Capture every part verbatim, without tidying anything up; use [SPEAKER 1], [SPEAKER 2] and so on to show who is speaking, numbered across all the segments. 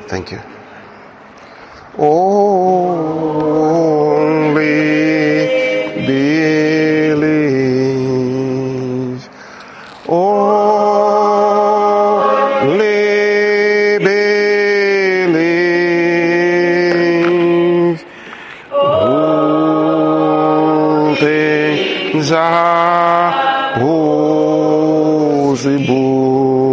[SPEAKER 1] Thank you. Only believe. Only believe. All things are possible.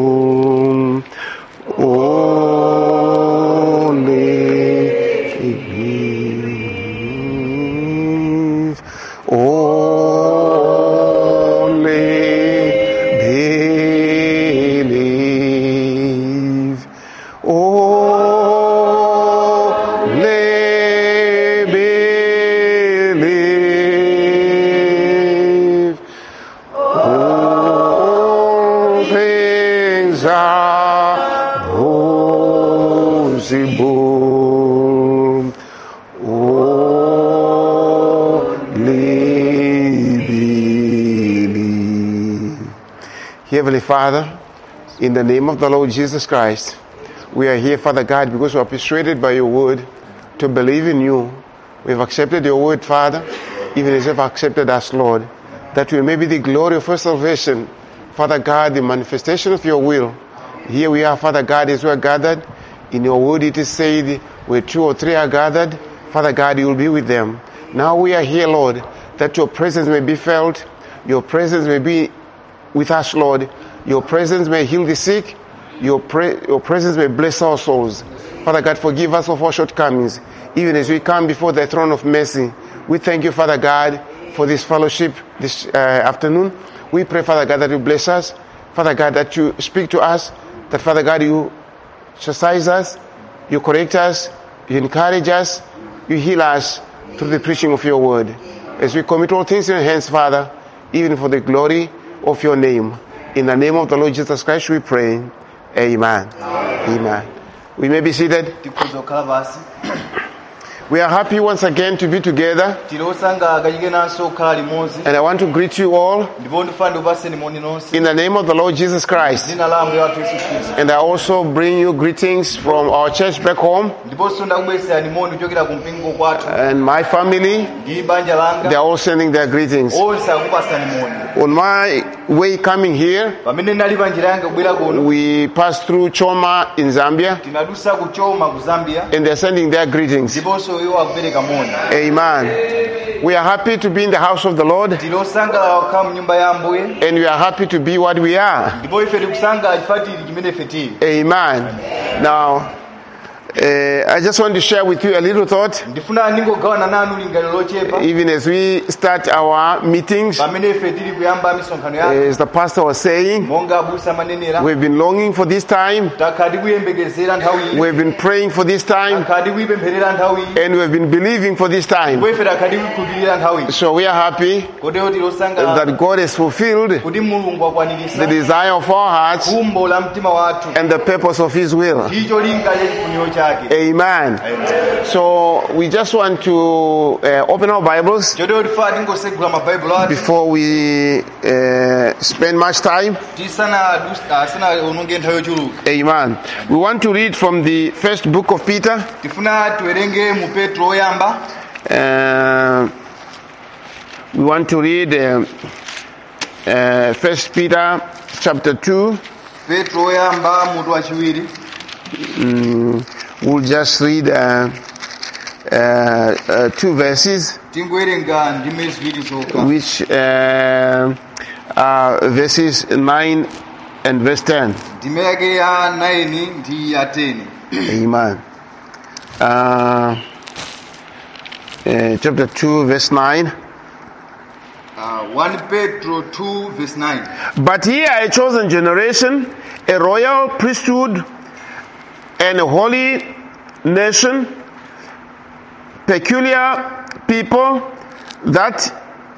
[SPEAKER 1] Heavenly Father, in the name of the Lord Jesus Christ, we are here, Father God, because we are persuaded by your word to believe in you. We have accepted your word, Father, even as you have accepted us, Lord, that we may be the glory of your salvation, Father God, the manifestation of your will. Here we are, Father God, as we are gathered. In your word it is said, where two or three are gathered, Father God, you will be with them. Now we are here, Lord, that your presence may be felt, your presence may be with us, Lord. Your presence may heal the sick. Your, pre- your presence may bless our souls. Father God, forgive us of our shortcomings, even as we come before the throne of mercy. We thank you, Father God, for this fellowship this uh, afternoon. We pray, Father God, that you bless us. Father God, that you speak to us. That, Father God, you chastise us, you correct us, you encourage us, you heal us through the preaching of your word. As we commit all things in your hands, Father, even for the glory of your name. In the name of the Lord Jesus Christ we pray. Amen. Amen. We may be seated. We are happy once again to be together. And I want to greet you all in the name of the Lord Jesus Christ. And I also bring you greetings from our church back home. And my family, they are all sending their greetings. On my way coming here, we passed through Choma in Zambia. And they're sending their greetings. Amen. We are happy to be in the house of the Lord. And we are happy to be what we are. Amen. Now, Uh, I just want to share with you a little thought. Even as we start our meetings, as the pastor was saying, we've been longing for this time. We've been praying for this time. And we've been believing for this time. So we are happy that God has fulfilled the desire of our hearts and the purpose of His will. Amen. Amen. So we just want to uh, open our Bibles before we uh, spend much time. Amen. We want to read from the first book of Peter. Uh, we want to read uh, uh, First Peter chapter two. Mm, we'll just read uh, uh, uh, two verses, which uh, are verses nine and verse ten. Amen. Uh, uh, chapter two, verse nine.
[SPEAKER 2] Uh, First Peter two, verse nine.
[SPEAKER 1] But ye are a chosen generation, a royal priesthood, and a holy nation, peculiar people, that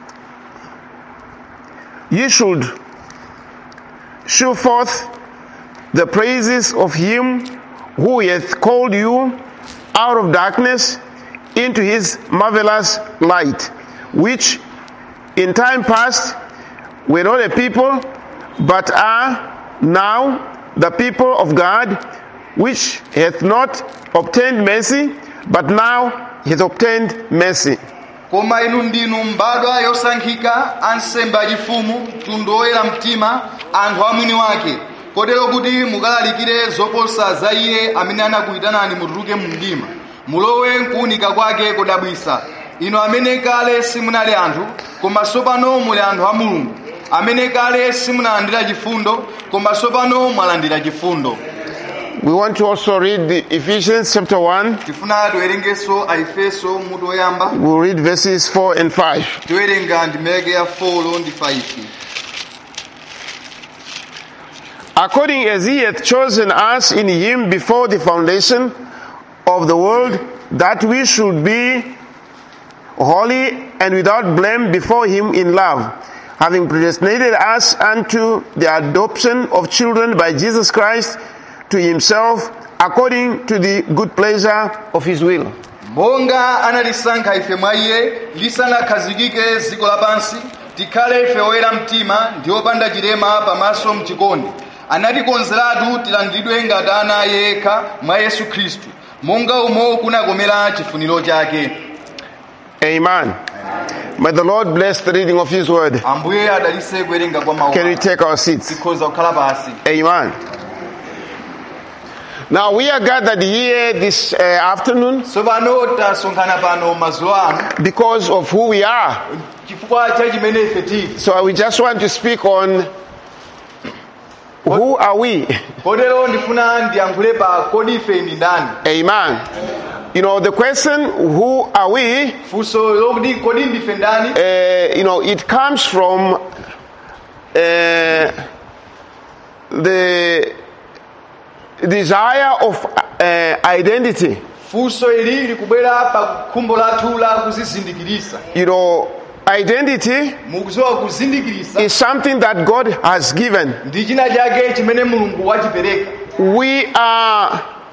[SPEAKER 1] ye should show forth the praises of Him who hath called you out of darkness into His marvelous light, which in time past were not a people, but are now the people of God, which hath not obtained mercy, but now hath obtained mercy.
[SPEAKER 2] Koma inu ndinu mbadwa yosankhika, ansembe achifumu, mtundu woyera mtima, anthu amwini wake, kotero kuti mukalalikire zoposa za iye amene anakuyitanani mutuluke mu mdima, mulowe mkuwunika kwake kodabwisa. Inu amene kale simunali anthu, koma tsopano muli anthu a Mulungu, amene kale simunalandira chifundo, koma tsopano mwalandira chifundo.
[SPEAKER 1] We want to also read the Ephesians chapter one.
[SPEAKER 2] Tifuna tiwerengeso Aefeso mutu woyamba.
[SPEAKER 1] We'll read verses four and five.
[SPEAKER 2] Tiwerenga ndimeke ya four ndi five.
[SPEAKER 1] According as he hath chosen us in him before the foundation of the world, that we should be holy and without blame before him in love, having predestinated us unto the adoption of children by Jesus Christ to himself, according to the good pleasure of his will.
[SPEAKER 2] Monga analisankha ife mwa iye lisanakhazikike dziko lapansi, tikhale ife oyera mtima ndi opanda chilema pamaso mchikondi. Anatikonzeratu tilandidwe ngati ana yekha mwa Yesu Khristu, monga umo kunakomera chifuniro chake.
[SPEAKER 1] Amen. May the Lord bless the reading of his word.
[SPEAKER 2] Ambuye adalitse kuwerenga kwa mawu.
[SPEAKER 1] Can we take our seats?
[SPEAKER 2] Tikhoza kukhala pasi.
[SPEAKER 1] Amen. Now we are gathered here this uh, afternoon
[SPEAKER 2] Tsopano tasonkhana pano mazuwa ano
[SPEAKER 1] because of who we are.
[SPEAKER 2] chifukwa cha chimene ife tili.
[SPEAKER 1] So we just want to speak on who are we.
[SPEAKER 2] Kotero ndifuna ndiyankhule pa kodi ife ndi ndani.
[SPEAKER 1] Amen. You know, the question, who are we,
[SPEAKER 2] Funso lokuti kodi ndife ndani,
[SPEAKER 1] uh, you know, it comes from uh, the desire of uh, identity.
[SPEAKER 2] funso ili likubwera pa khumbo lathu la kuzizindikirisa.
[SPEAKER 1] You know, identity
[SPEAKER 2] Mukudziwa kuzindikirisa
[SPEAKER 1] is something that God has given.
[SPEAKER 2] ndi china chake chimene Mulungu wachipereka.
[SPEAKER 1] We are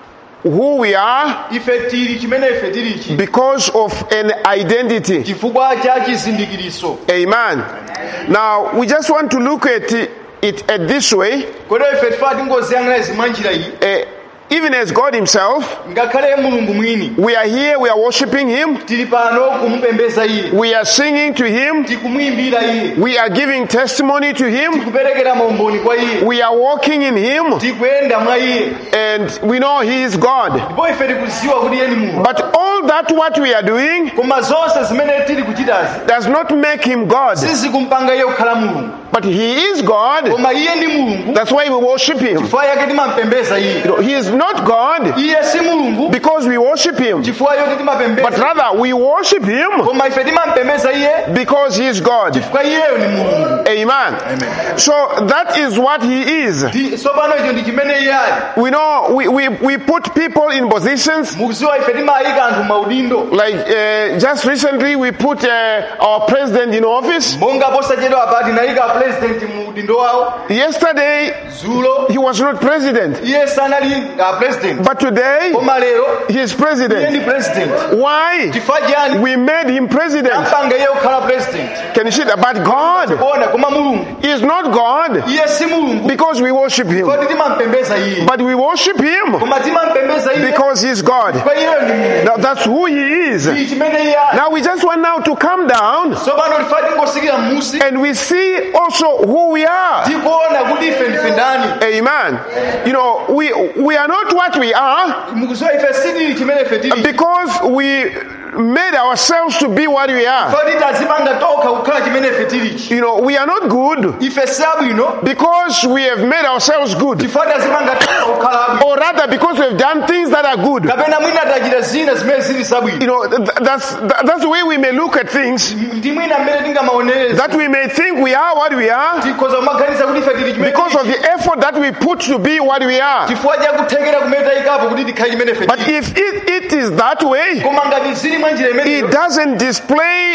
[SPEAKER 1] who we are
[SPEAKER 2] Ife tili chimene ife tilichi
[SPEAKER 1] because of an identity.
[SPEAKER 2] chifukwa cha chizindikiriso.
[SPEAKER 1] Amen. Now, we just want to look at it, it at this way.
[SPEAKER 2] Kotero ife tifuna tingoziyang'ana zimwa njira iyi.
[SPEAKER 1] Uh, even as God himself,
[SPEAKER 2] Ngakhale Mulungu mwini
[SPEAKER 1] we are here, we are worshiping him,
[SPEAKER 2] tili pano kumupembeza iye,
[SPEAKER 1] we are singing to him,
[SPEAKER 2] tikumuimbira iye,
[SPEAKER 1] we are giving testimony to him,
[SPEAKER 2] tikuperekera maumboni kwa iye,
[SPEAKER 1] we are walking in him,
[SPEAKER 2] tikuyenda mwa iye,
[SPEAKER 1] and we know he is God.
[SPEAKER 2] ndipo ife tikudziwa kuti iye ni Mulungu.
[SPEAKER 1] But all that what we are doing
[SPEAKER 2] Koma zonse zimene tili kuchitazi
[SPEAKER 1] does not make him God,
[SPEAKER 2] sizikumpanga iye kukhala Mulungu,
[SPEAKER 1] but he is God.
[SPEAKER 2] koma iye ndi Mulungu.
[SPEAKER 1] That's why we worship him.
[SPEAKER 2] Chifukwa yake timampembeza iye.
[SPEAKER 1] You know, he is not God
[SPEAKER 2] Iye si Mulungu
[SPEAKER 1] because we worship him,
[SPEAKER 2] chifukwa yote
[SPEAKER 1] but
[SPEAKER 2] timapembeza,
[SPEAKER 1] rather we worship him
[SPEAKER 2] koma ife timampembeza iye
[SPEAKER 1] because he is God.
[SPEAKER 2] chifukwa iyeyo ni Mulungu.
[SPEAKER 1] Amen. So that is what he is.
[SPEAKER 2] Ndi- Tsopano icho ndi chimene iye ali.
[SPEAKER 1] We know we, we, we put people in positions.
[SPEAKER 2] Mukudziwa ife timayika anthu maudindo.
[SPEAKER 1] Like uh, just recently we put uh, our president in office.
[SPEAKER 2] Monga posachedwa apa tinayika president mu udindo wawo.
[SPEAKER 1] Yesterday
[SPEAKER 2] Zulo
[SPEAKER 1] he was not president,
[SPEAKER 2] iye sanali uh, president,
[SPEAKER 1] but today
[SPEAKER 2] koma lero
[SPEAKER 1] he is
[SPEAKER 2] iye
[SPEAKER 1] president.
[SPEAKER 2] ndi president.
[SPEAKER 1] Why?
[SPEAKER 2] Chifukwa chani
[SPEAKER 1] We made him president.
[SPEAKER 2] ampanga iye kukhala president?
[SPEAKER 1] Can you see that? But God
[SPEAKER 2] Kuona koma Mulungu
[SPEAKER 1] is not God
[SPEAKER 2] iye si Mulungu
[SPEAKER 1] because we worship him,
[SPEAKER 2] kodi timampembeza iye,
[SPEAKER 1] but we worship him
[SPEAKER 2] koma timampembeza iye
[SPEAKER 1] because he's God.
[SPEAKER 2] kwa iyeyo ni Mulungu.
[SPEAKER 1] Now that's who he is.
[SPEAKER 2] Ndi chimene iye ali.
[SPEAKER 1] Now we just want now to come down
[SPEAKER 2] Tsopano tifuna tingosikira m'musi
[SPEAKER 1] and we see also who we are.
[SPEAKER 2] tikuona kuti ife ndife ndani.
[SPEAKER 1] Amen. You know, we we are not what we are
[SPEAKER 2] Mukudziwa ife sitili chimene ife tili
[SPEAKER 1] because we made ourselves to be what we are.
[SPEAKER 2] kodi tazipanga tokha kukhala chimene ife tilichi.
[SPEAKER 1] You know, we are not good
[SPEAKER 2] Ife si abwino
[SPEAKER 1] because we have made ourselves good,
[SPEAKER 2] chifukwa tazipanga tokha kukhala abwino,
[SPEAKER 1] or rather because we have done things that are good.
[SPEAKER 2] kapena mwina tachita zina zimene zili zabwino.
[SPEAKER 1] You know, th- that's th- that's the way we may look at things,
[SPEAKER 2] Ndi mwina mmene tingamaonereza
[SPEAKER 1] that we may think we are what we are
[SPEAKER 2] tikhoza kumaganiza kuti ife tili chimene
[SPEAKER 1] because of
[SPEAKER 2] tilichi.
[SPEAKER 1] the effort that we put to be what we are.
[SPEAKER 2] Chifukwa cha kuthekera kumene tayikapo kuti tikhale chimene ife
[SPEAKER 1] But
[SPEAKER 2] tili.
[SPEAKER 1] if it, it is that way,
[SPEAKER 2] Koma ngati zili mwa njira
[SPEAKER 1] it
[SPEAKER 2] imeneyo
[SPEAKER 1] doesn't display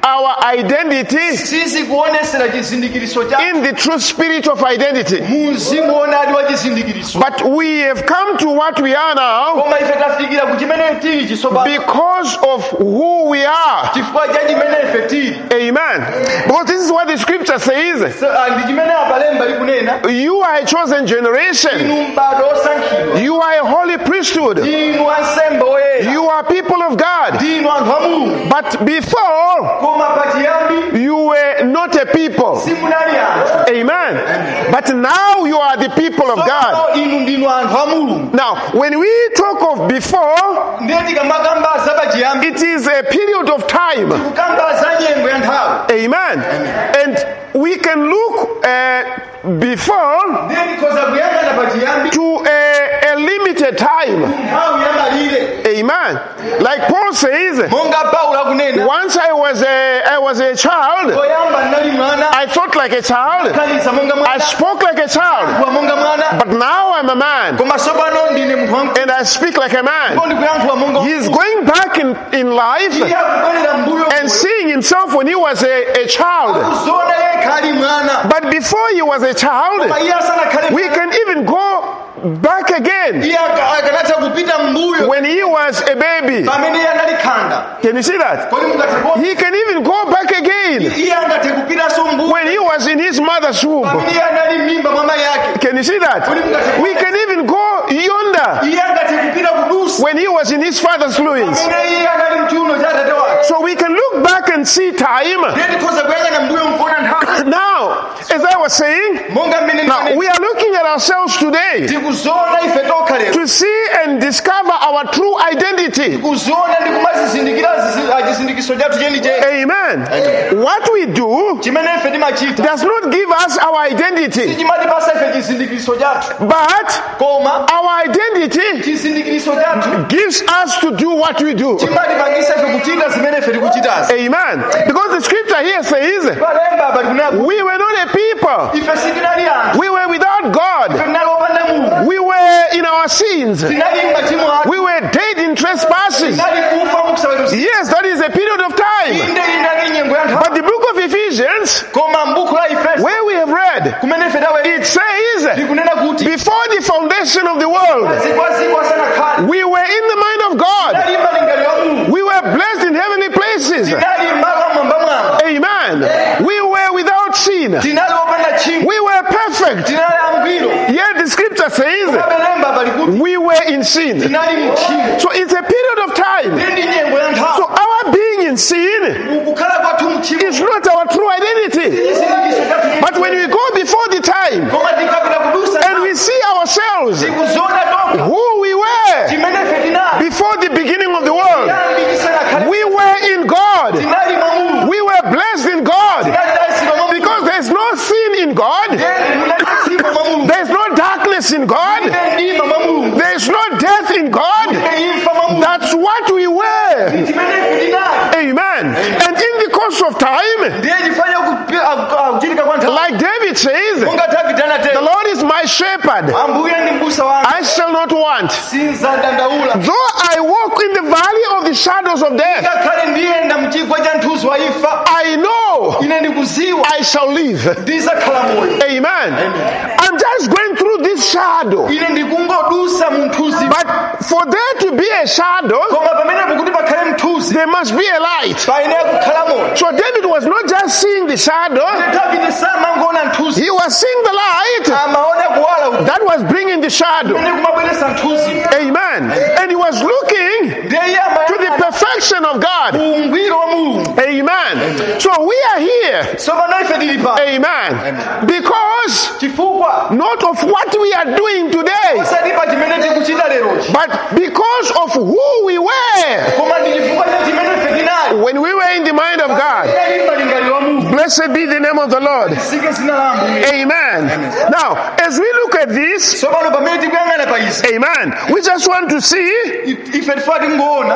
[SPEAKER 1] our identity
[SPEAKER 2] sisi kuonesera chizindikiriso cha
[SPEAKER 1] in the true spirit of identity.
[SPEAKER 2] muzimu onadi wa chizindikiriso.
[SPEAKER 1] But we have come to what we are now
[SPEAKER 2] Koma ife tafikira ku chimene tili chisoba
[SPEAKER 1] because of who we are.
[SPEAKER 2] chifukwa cha chimene ife tili.
[SPEAKER 1] Amen. Because this is what the scripture says.
[SPEAKER 2] So, ah, ndi chimene apalemba likunena
[SPEAKER 1] You are a chosen generation.
[SPEAKER 2] inu m'bado osankhidwa,
[SPEAKER 1] You are a holy priesthood.
[SPEAKER 2] inu ansembe oyera,
[SPEAKER 1] You are people of God.
[SPEAKER 2] inu anthu a Mulungu.
[SPEAKER 1] But before,
[SPEAKER 2] Koma pachiyambi
[SPEAKER 1] you were not a people.
[SPEAKER 2] simunali anthu.
[SPEAKER 1] Amen. But now you are the people of God.
[SPEAKER 2] Tsopano inu ndinu anthu a Mulungu.
[SPEAKER 1] Now, when we talk of before,
[SPEAKER 2] Ndiye tikamakamba za pachiyambi
[SPEAKER 1] it is a period of time.
[SPEAKER 2] kukamba za nyengo ya nthawi.
[SPEAKER 1] Amen. And we can look uh, before
[SPEAKER 2] Ndiye tikhoza kuyang'ana pachiyambi
[SPEAKER 1] to a, a limited time.
[SPEAKER 2] nthawi ya malire.
[SPEAKER 1] Amen. Like Paul says,
[SPEAKER 2] Monga Paulo akunena,
[SPEAKER 1] once I was a, I was a child,
[SPEAKER 2] poyamba ndali mwana,
[SPEAKER 1] I thought like a child,
[SPEAKER 2] khalisa monga
[SPEAKER 1] I
[SPEAKER 2] mwana,
[SPEAKER 1] spoke like a child,
[SPEAKER 2] kuwa monga mwana.
[SPEAKER 1] but now I'm a man
[SPEAKER 2] Koma tsopano ndine munthu wamkulu,
[SPEAKER 1] and I speak like a man.
[SPEAKER 2] ndikuyankhula monga
[SPEAKER 1] He's going back in, in life
[SPEAKER 2] iye akubwerera mbuyo
[SPEAKER 1] and seeing himself when he was a, a child.
[SPEAKER 2] kuzona yekha ali mwana.
[SPEAKER 1] But before he was a child,
[SPEAKER 2] Koma iye asanakhale
[SPEAKER 1] we
[SPEAKER 2] mwana,
[SPEAKER 1] can even go back again
[SPEAKER 2] iye aka- akanatha kupita mbuyo
[SPEAKER 1] when he was a baby.
[SPEAKER 2] pamene iye anali khanda.
[SPEAKER 1] Can you see that?
[SPEAKER 2] Kodi mungathe kuona?
[SPEAKER 1] He can even go back again
[SPEAKER 2] Iye angathe kupitanso mbuyo
[SPEAKER 1] when he was in his mother's womb.
[SPEAKER 2] pamene iye anali m'mimba mwa mayi ake.
[SPEAKER 1] Can you see that? We can even go yonder
[SPEAKER 2] Iye angathe kupita kudusa
[SPEAKER 1] when he was in his father's loins.
[SPEAKER 2] pamene iye anali mchiuno cha atate wake.
[SPEAKER 1] So we can look back and see time.
[SPEAKER 2] Ndiye tikhoza kuyang'ana mbuyo nkuona nthawi.
[SPEAKER 1] Now, as I was saying,
[SPEAKER 2] Monga mmene
[SPEAKER 1] now
[SPEAKER 2] ndinene,
[SPEAKER 1] we are looking at ourselves today
[SPEAKER 2] tikuzona ife tokha lero.
[SPEAKER 1] to see and discover our true identity.
[SPEAKER 2] Kuzona ndi kumazizindikira zizi- ah, chizindikiso chathu chenicheni.
[SPEAKER 1] Amen. What we do
[SPEAKER 2] Chimene ife timachita
[SPEAKER 1] does not give us our identity,
[SPEAKER 2] chimatipasa ife chizindikiso chathu.
[SPEAKER 1] but
[SPEAKER 2] Koma
[SPEAKER 1] our identity
[SPEAKER 2] chizindikiso chathu
[SPEAKER 1] gives us to do what we do.
[SPEAKER 2] chimatipangisa ife kuchita zimene ife tikuchitazi.
[SPEAKER 1] Amen. Because the scripture here says,
[SPEAKER 2] Palemba apa tikunena kuti
[SPEAKER 1] we were not a people.
[SPEAKER 2] ife sitinali anthu,
[SPEAKER 1] We were without God.
[SPEAKER 2] ife tinali opanda Mulungu,
[SPEAKER 1] We were in our sins.
[SPEAKER 2] tinali m'machimo athu,
[SPEAKER 1] We were dead in trespasses.
[SPEAKER 2] tinali kufa mukusaweruza.
[SPEAKER 1] Yes, that is a period of time.
[SPEAKER 2] Inde inali nyengo ya nthawi.
[SPEAKER 1] But the book of Ephesians,
[SPEAKER 2] Koma m'buku la Efeso
[SPEAKER 1] where we have read,
[SPEAKER 2] kumene ife tawe
[SPEAKER 1] it says,
[SPEAKER 2] likunena kuti
[SPEAKER 1] before the foundation of the world,
[SPEAKER 2] zikwazikwa asanakhale
[SPEAKER 1] we were in the mind of God.
[SPEAKER 2] tinali malingaliro a Mulungu,
[SPEAKER 1] We were blessed in heavenly places.
[SPEAKER 2] tinali m'malo amwamba mwamba,
[SPEAKER 1] Amen. We were without sin.
[SPEAKER 2] tinali opanda tchimo,
[SPEAKER 1] We were perfect.
[SPEAKER 2] tinali angwiro.
[SPEAKER 1] Yet the scripture says
[SPEAKER 2] Palemba pali kuti
[SPEAKER 1] we were in sin.
[SPEAKER 2] tinali mtchimo.
[SPEAKER 1] So it's a period of time.
[SPEAKER 2] Ndi nyengo ya
[SPEAKER 1] So
[SPEAKER 2] nthawi.
[SPEAKER 1] our being in sin
[SPEAKER 2] Kukhala kwathu mtchimo
[SPEAKER 1] is not our true identity.
[SPEAKER 2] chizindikiso chathu.
[SPEAKER 1] But when we go before the time
[SPEAKER 2] Koma tikapita kudusa
[SPEAKER 1] and we see ourselves
[SPEAKER 2] tikuzona tokha
[SPEAKER 1] who we were
[SPEAKER 2] chimene ife tinali.
[SPEAKER 1] before the beginning of the world,
[SPEAKER 2] Tinali tisanakhale.
[SPEAKER 1] we were in God.
[SPEAKER 2] Tinali mwa Mulungu.
[SPEAKER 1] We were blessed in God.
[SPEAKER 2] Tinali tayisima mwa Mulungu.
[SPEAKER 1] Because there's no sin in God.
[SPEAKER 2] Tinali tchimo mwa Mulungu.
[SPEAKER 1] There's no darkness in God.
[SPEAKER 2] Tinali mdima mwa Mulungu.
[SPEAKER 1] There's no death in God.
[SPEAKER 2] Tinali imfa mwa Mulungu.
[SPEAKER 1] That's what we were.
[SPEAKER 2] Chimene ife tinali.
[SPEAKER 1] Amen. And in the course of time,
[SPEAKER 2] Ndiye chifanya kupi- ah, ah, kuchitika kwa nthawi.
[SPEAKER 1] like David says,
[SPEAKER 2] Monga Davide
[SPEAKER 1] the
[SPEAKER 2] anatero.
[SPEAKER 1] Lord is my shepherd.
[SPEAKER 2] Ambuye ndi m'busa wanga.
[SPEAKER 1] I shall not want.
[SPEAKER 2] Sinzadandaula.
[SPEAKER 1] Though I walk in the valley of the shadows of death,
[SPEAKER 2] Ngakhale ndiyenda mchigwa cha mthunzi wa imfa,
[SPEAKER 1] I know
[SPEAKER 2] ine ndikuziwa
[SPEAKER 1] I shall live.
[SPEAKER 2] ndizakhala moyo.
[SPEAKER 1] Amen. I'm just going through this shadow.
[SPEAKER 2] Ine ndikungodusa mu mthunzi.
[SPEAKER 1] But for there to be a shadow,
[SPEAKER 2] Koma pamene pakuti pakhale mthunzi,
[SPEAKER 1] there must be a light.
[SPEAKER 2] payenera kukhala moyo.
[SPEAKER 1] So David was not just seeing the shadow,
[SPEAKER 2] Davide samangoona mthunzi,
[SPEAKER 1] he was seeing the light
[SPEAKER 2] amaona kuwala uku.
[SPEAKER 1] that was bringing the shadow.
[SPEAKER 2] Ine kumabweretsa mthunzi.
[SPEAKER 1] Amen. And he was looking
[SPEAKER 2] Ndiye iye
[SPEAKER 1] to the
[SPEAKER 2] amayang'ana
[SPEAKER 1] perfection of God.
[SPEAKER 2] ungwiro wa Mulungu.
[SPEAKER 1] Amen. So we are here.
[SPEAKER 2] Tsopano ife tili pa.
[SPEAKER 1] Amen. Because
[SPEAKER 2] Chifukwa
[SPEAKER 1] not of what we are doing today,
[SPEAKER 2] osati pa chimene tikuchita lerochi.
[SPEAKER 1] but because of who we were
[SPEAKER 2] Koma ndi chifukwa cha chimene ife tinali.
[SPEAKER 1] when we were in the mind of God.
[SPEAKER 2] Tinali malingaliro wa Mulungu.
[SPEAKER 1] Blessed be the name of the Lord.
[SPEAKER 2] Sike zina la Ambuye.
[SPEAKER 1] Amen. Now, as we look at this,
[SPEAKER 2] Tsopano pamene tikuyang'ana pa izi,
[SPEAKER 1] amen, we just want to see
[SPEAKER 2] ife tifuna tingoona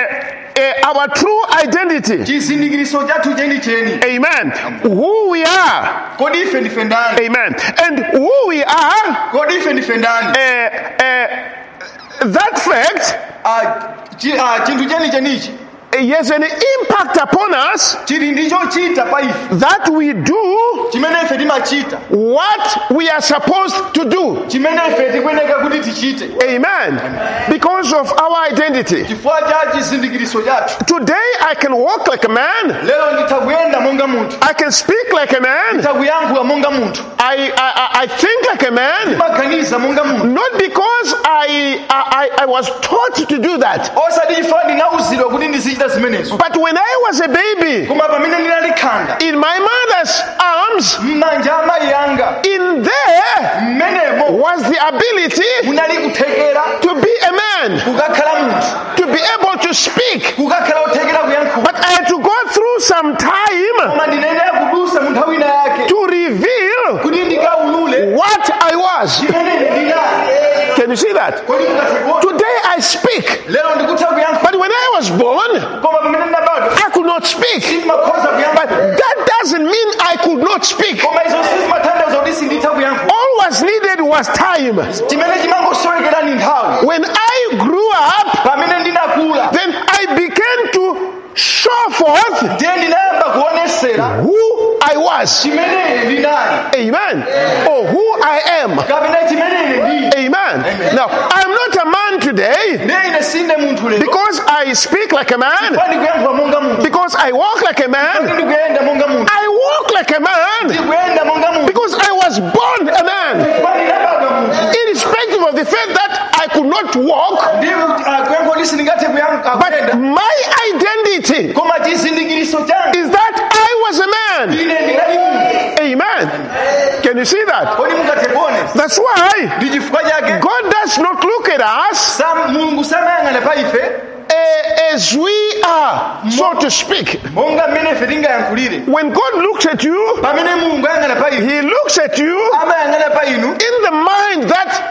[SPEAKER 1] uh, uh, our true identity.
[SPEAKER 2] chizindikiriso chathu chenicheni.
[SPEAKER 1] Amen. Who we are.
[SPEAKER 2] Kodi ife ndife ndani?
[SPEAKER 1] Amen. And who we are,
[SPEAKER 2] Kodi ife ndife ndani?
[SPEAKER 1] uh, uh, that fact
[SPEAKER 2] Ah, chi- ah, chinthu chenichenichi
[SPEAKER 1] He has an impact upon us
[SPEAKER 2] chili ndicho chita pa ife
[SPEAKER 1] that we do
[SPEAKER 2] chimene ife timachita
[SPEAKER 1] what we are supposed to do.
[SPEAKER 2] chimene ife tikweneka kuti tichite.
[SPEAKER 1] Amen. Because of our identity.
[SPEAKER 2] chifukwa cha chizindikiriso chathu.
[SPEAKER 1] Today I can walk like a man.
[SPEAKER 2] lero nditha kuyenda monga munthu.
[SPEAKER 1] I can speak like a man.
[SPEAKER 2] nditha kuyankhula monga munthu.
[SPEAKER 1] I, I, I think like a man.
[SPEAKER 2] ndimaganiza monga munthu.
[SPEAKER 1] Not because I, I, I was taught to do that.
[SPEAKER 2] osati chifukwa ndinauzidwa kuti ndizichita zimenezo.
[SPEAKER 1] But when I was a baby,
[SPEAKER 2] koma pamene ndinali khanda
[SPEAKER 1] in my mother's arms,
[SPEAKER 2] m'manja amayi anga
[SPEAKER 1] in there
[SPEAKER 2] mmenemo
[SPEAKER 1] was the ability
[SPEAKER 2] munali kuthekera
[SPEAKER 1] to be a man,
[SPEAKER 2] kukakhala munthu,
[SPEAKER 1] to be able to speak.
[SPEAKER 2] kukakhala othekera kuyankhula.
[SPEAKER 1] But I had to go through some time
[SPEAKER 2] koma ndinenera kudusa mu nthawi ina yake
[SPEAKER 1] to reveal
[SPEAKER 2] kuti ndikaulule
[SPEAKER 1] what I was.
[SPEAKER 2] chimene ndinali.
[SPEAKER 1] Can you see that?
[SPEAKER 2] kodi mukathe
[SPEAKER 1] Today I speak,
[SPEAKER 2] lero ndikutha kuyankhula
[SPEAKER 1] but when I was born,
[SPEAKER 2] koma pamene ndinabadwa
[SPEAKER 1] I could not speak.
[SPEAKER 2] sizimakhoza
[SPEAKER 1] But
[SPEAKER 2] kuyankhula.
[SPEAKER 1] that doesn't mean I could not speak.
[SPEAKER 2] koma izo sizimatanthauza kuti sinditha kuyankhula.
[SPEAKER 1] All was needed was time.
[SPEAKER 2] chimene chimangosowekera ni nthawi.
[SPEAKER 1] When I grew up,
[SPEAKER 2] pamene ndinakula
[SPEAKER 1] then I began to show forth
[SPEAKER 2] ndiye ndinayamba kuonesera
[SPEAKER 1] who I was.
[SPEAKER 2] chimene ndinali
[SPEAKER 1] Amen. Or who I am.
[SPEAKER 2] kapena chimene ine ndili.
[SPEAKER 1] Amen. Now, I'm not a man today
[SPEAKER 2] ndiye ine sinde munthu lero
[SPEAKER 1] because I speak like a man,
[SPEAKER 2] pali kuyankhula monga munthu,
[SPEAKER 1] because I walk like a man.
[SPEAKER 2] ndikuyenda monga munthu,
[SPEAKER 1] I walk like a man
[SPEAKER 2] ndikuyenda monga munthu,
[SPEAKER 1] because I was born a man.
[SPEAKER 2] pali ndabadwa munthu.
[SPEAKER 1] Irrespective of the fact that I could not walk,
[SPEAKER 2] ndiye kuyankhula kuti sindingathe kuyankhula
[SPEAKER 1] but
[SPEAKER 2] kuyenda.
[SPEAKER 1] my identity
[SPEAKER 2] koma chizindikiriso changu
[SPEAKER 1] is that I was a man.
[SPEAKER 2] ine ndinali munthu.
[SPEAKER 1] Amen. Can you see that?
[SPEAKER 2] kodi mungathe kuonesa.
[SPEAKER 1] That's why
[SPEAKER 2] ndi chifukwa chake
[SPEAKER 1] God does not look at us
[SPEAKER 2] Sam- mulungu samayang'ana pa ife
[SPEAKER 1] eh, as we are, so to speak.
[SPEAKER 2] monga mmene ife tingayankhulire.
[SPEAKER 1] When God looks at you,
[SPEAKER 2] pamene mulungu ayang'ana pa ife
[SPEAKER 1] He looks at you
[SPEAKER 2] amayang'ana pa inu
[SPEAKER 1] in the mind that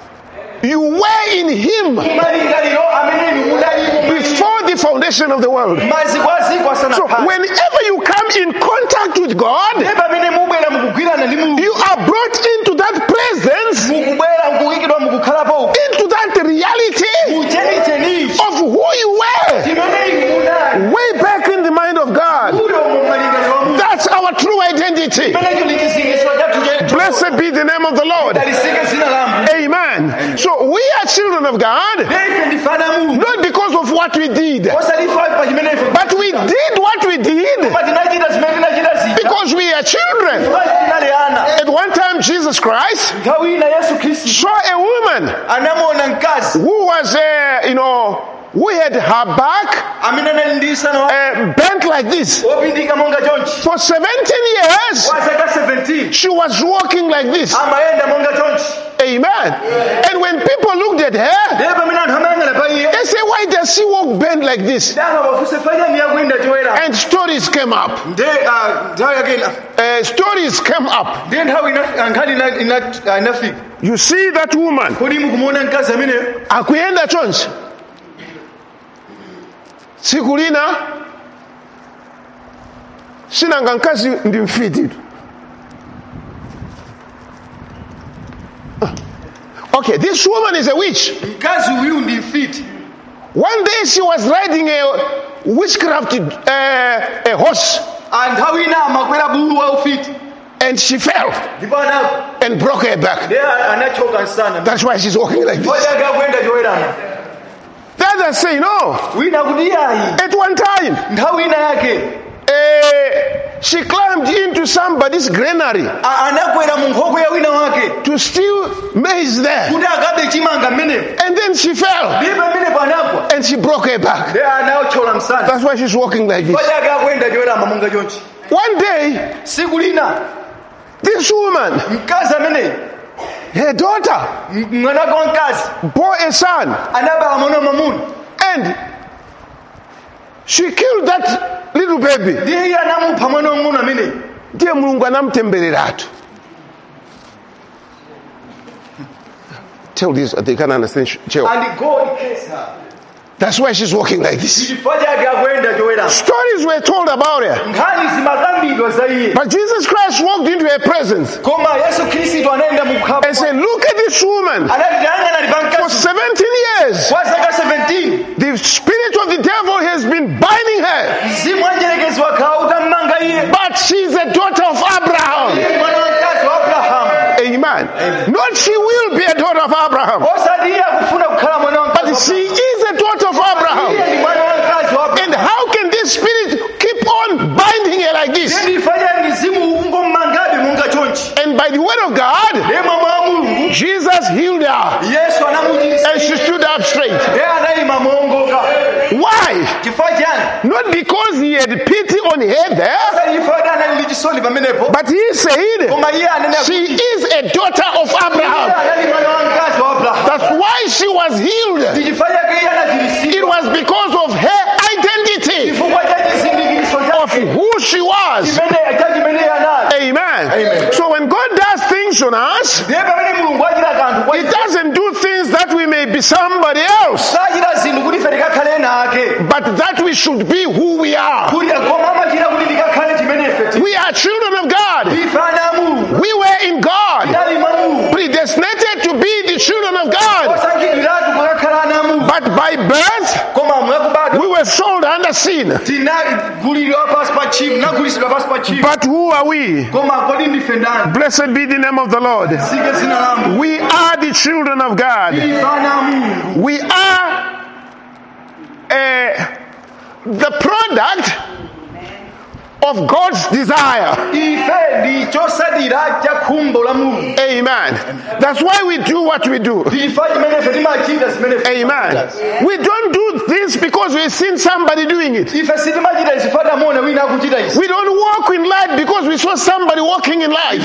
[SPEAKER 1] you were in Him
[SPEAKER 2] malingaliro amene inu munalimo
[SPEAKER 1] before the foundation of the world.
[SPEAKER 2] maziko aziko
[SPEAKER 1] So
[SPEAKER 2] asanapha.
[SPEAKER 1] whenever you come in contact with God,
[SPEAKER 2] ndiye pamene mubwera mukugwirana ndi mulungu
[SPEAKER 1] you are brought into that presence,
[SPEAKER 2] mukubwera mukuyikidwa mukukhalapo
[SPEAKER 1] into that reality
[SPEAKER 2] muchenichenichi
[SPEAKER 1] of who you were
[SPEAKER 2] chimene inu munali
[SPEAKER 1] way back in the mind of God.
[SPEAKER 2] uyo mu malingaliro amu
[SPEAKER 1] That's our true identity.
[SPEAKER 2] chimene chili chizingiso chathu chetu.
[SPEAKER 1] Blessed be the name of the Lord.
[SPEAKER 2] Dalisike zina la Mungu.
[SPEAKER 1] Amen. So we are children of God,
[SPEAKER 2] Ndiye ife ndifana Mungu
[SPEAKER 1] not because of what we did,
[SPEAKER 2] osalifa pa chimene ife
[SPEAKER 1] but we did what we did
[SPEAKER 2] koma tinachita zimene tinachita zija
[SPEAKER 1] because we are children.
[SPEAKER 2] Chifukwa tinali ana.
[SPEAKER 1] At one time, Jesus Christ
[SPEAKER 2] nthawi ina Yesu Khristu
[SPEAKER 1] saw a woman
[SPEAKER 2] anamuona mkazi
[SPEAKER 1] who was, uh, you know, who had her back
[SPEAKER 2] amene anali ndi isano
[SPEAKER 1] uh, bent like this.
[SPEAKER 2] wopindika monga chonchi
[SPEAKER 1] For seventeen years,
[SPEAKER 2] kwa zaka seventeen
[SPEAKER 1] she was walking like this.
[SPEAKER 2] amayenda monga chonchi.
[SPEAKER 1] Amen. And when people looked at her,
[SPEAKER 2] Ndiye pamene anthu amayang'ana pa iye
[SPEAKER 1] they say, why does she walk bent like this?
[SPEAKER 2] danga bafuse fanyani yakuyenda choyera.
[SPEAKER 1] And stories came up.
[SPEAKER 2] Ndiye ah, nthawi yake ina
[SPEAKER 1] Uh, stories came up.
[SPEAKER 2] ndiye nthawi ina- nkhani ina- ina- ah, inafika.
[SPEAKER 1] You see that woman.
[SPEAKER 2] kodi mukumuona mkazi ameneyo
[SPEAKER 1] Akuyenda chonchi. Siku lina sinanga nkazi ndi mfiti tu. Okay, this woman is a witch.
[SPEAKER 2] mkazi uyu ndi mfiti.
[SPEAKER 1] One day she was riding a witchcraft uh, a horse,
[SPEAKER 2] Ah, nthawi ina amakwera bulu wa ufiti
[SPEAKER 1] and she fell
[SPEAKER 2] ndipo anapo
[SPEAKER 1] and broke her back.
[SPEAKER 2] ndiye anachoka nsana
[SPEAKER 1] That's why she's walking like
[SPEAKER 2] kodi
[SPEAKER 1] this.
[SPEAKER 2] ake akuyenda choyerana.
[SPEAKER 1] The others say no.
[SPEAKER 2] wina kuti yayi
[SPEAKER 1] At one time,
[SPEAKER 2] nthawi ina yake
[SPEAKER 1] uh, she climbed into somebody's granary
[SPEAKER 2] a- anakwera mu nkhokwe ya wina wake
[SPEAKER 1] to steal maize there,
[SPEAKER 2] kuti akabe chimanga mmenemo
[SPEAKER 1] and then she fell
[SPEAKER 2] ndiye pamenepo anagwa
[SPEAKER 1] and she broke her back.
[SPEAKER 2] ndiye anachola msana
[SPEAKER 1] That's why she's walking like this.
[SPEAKER 2] kodi ake akuyenda choyerama monga chonchi.
[SPEAKER 1] One day,
[SPEAKER 2] siku lina
[SPEAKER 1] this woman,
[SPEAKER 2] mkazi ameneyo
[SPEAKER 1] her daughter,
[SPEAKER 2] m- mwanake wa mkazi
[SPEAKER 1] bore a son,
[SPEAKER 2] anabala mwana wa mamuna
[SPEAKER 1] and she killed that little baby.
[SPEAKER 2] ndiye iye anamupha mwana wa mamuna ameneyo.
[SPEAKER 1] Ndiye Mulungu anamtembereratu. Tell this, they can't understand. Cheo.
[SPEAKER 2] and God bless her.
[SPEAKER 1] That's why she's walking like this.
[SPEAKER 2] chifukwa chake akuyenda choyerama.
[SPEAKER 1] Stories were told about her,
[SPEAKER 2] nkhani zimakambidwa za iye
[SPEAKER 1] but Jesus Christ walked into her presence
[SPEAKER 2] koma Yesu Khristu anaenda
[SPEAKER 1] and
[SPEAKER 2] mukhapo
[SPEAKER 1] said, "Look at this woman.
[SPEAKER 2] anati anga nali
[SPEAKER 1] For
[SPEAKER 2] pamkazi
[SPEAKER 1] seventeen years,
[SPEAKER 2] kwa zaka seventeen
[SPEAKER 1] the spirit of the devil has been binding Not she will be a daughter of Abraham. But she is a daughter of Abraham. And how can this spirit keep on binding her like this? And by the word of God, Jesus healed her. And she stood up straight. Why? Not because he had pity on her there, but he said she is a daughter of Abraham. That's why she was healed. It was because of her identity, of who she was. Amen. Amen. So when God does things on us, He doesn't do things that we may be somebody else, but that we should be who we are. We are children of God. We were in God, predestinated to be the children of God. But by birth, we were sold under sin. But who are we? Blessed be the name of the Lord. We are the children of God. We are uh, the product of God's desire. Amen. That's why we do what we do. Amen. We don't do this because we've seen somebody doing it. We don't walk in light because we saw somebody walking in light.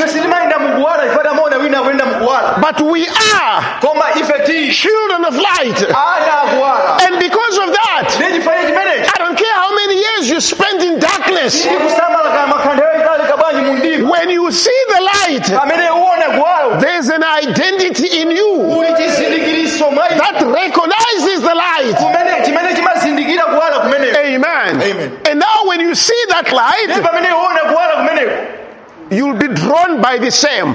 [SPEAKER 1] But we are children of light. And because of that, I don't care how many years you spend in darkness. When you see the light, there's an identity in you that recognizes the light. Amen. Amen. And now when you see that light, you'll be drawn by the same,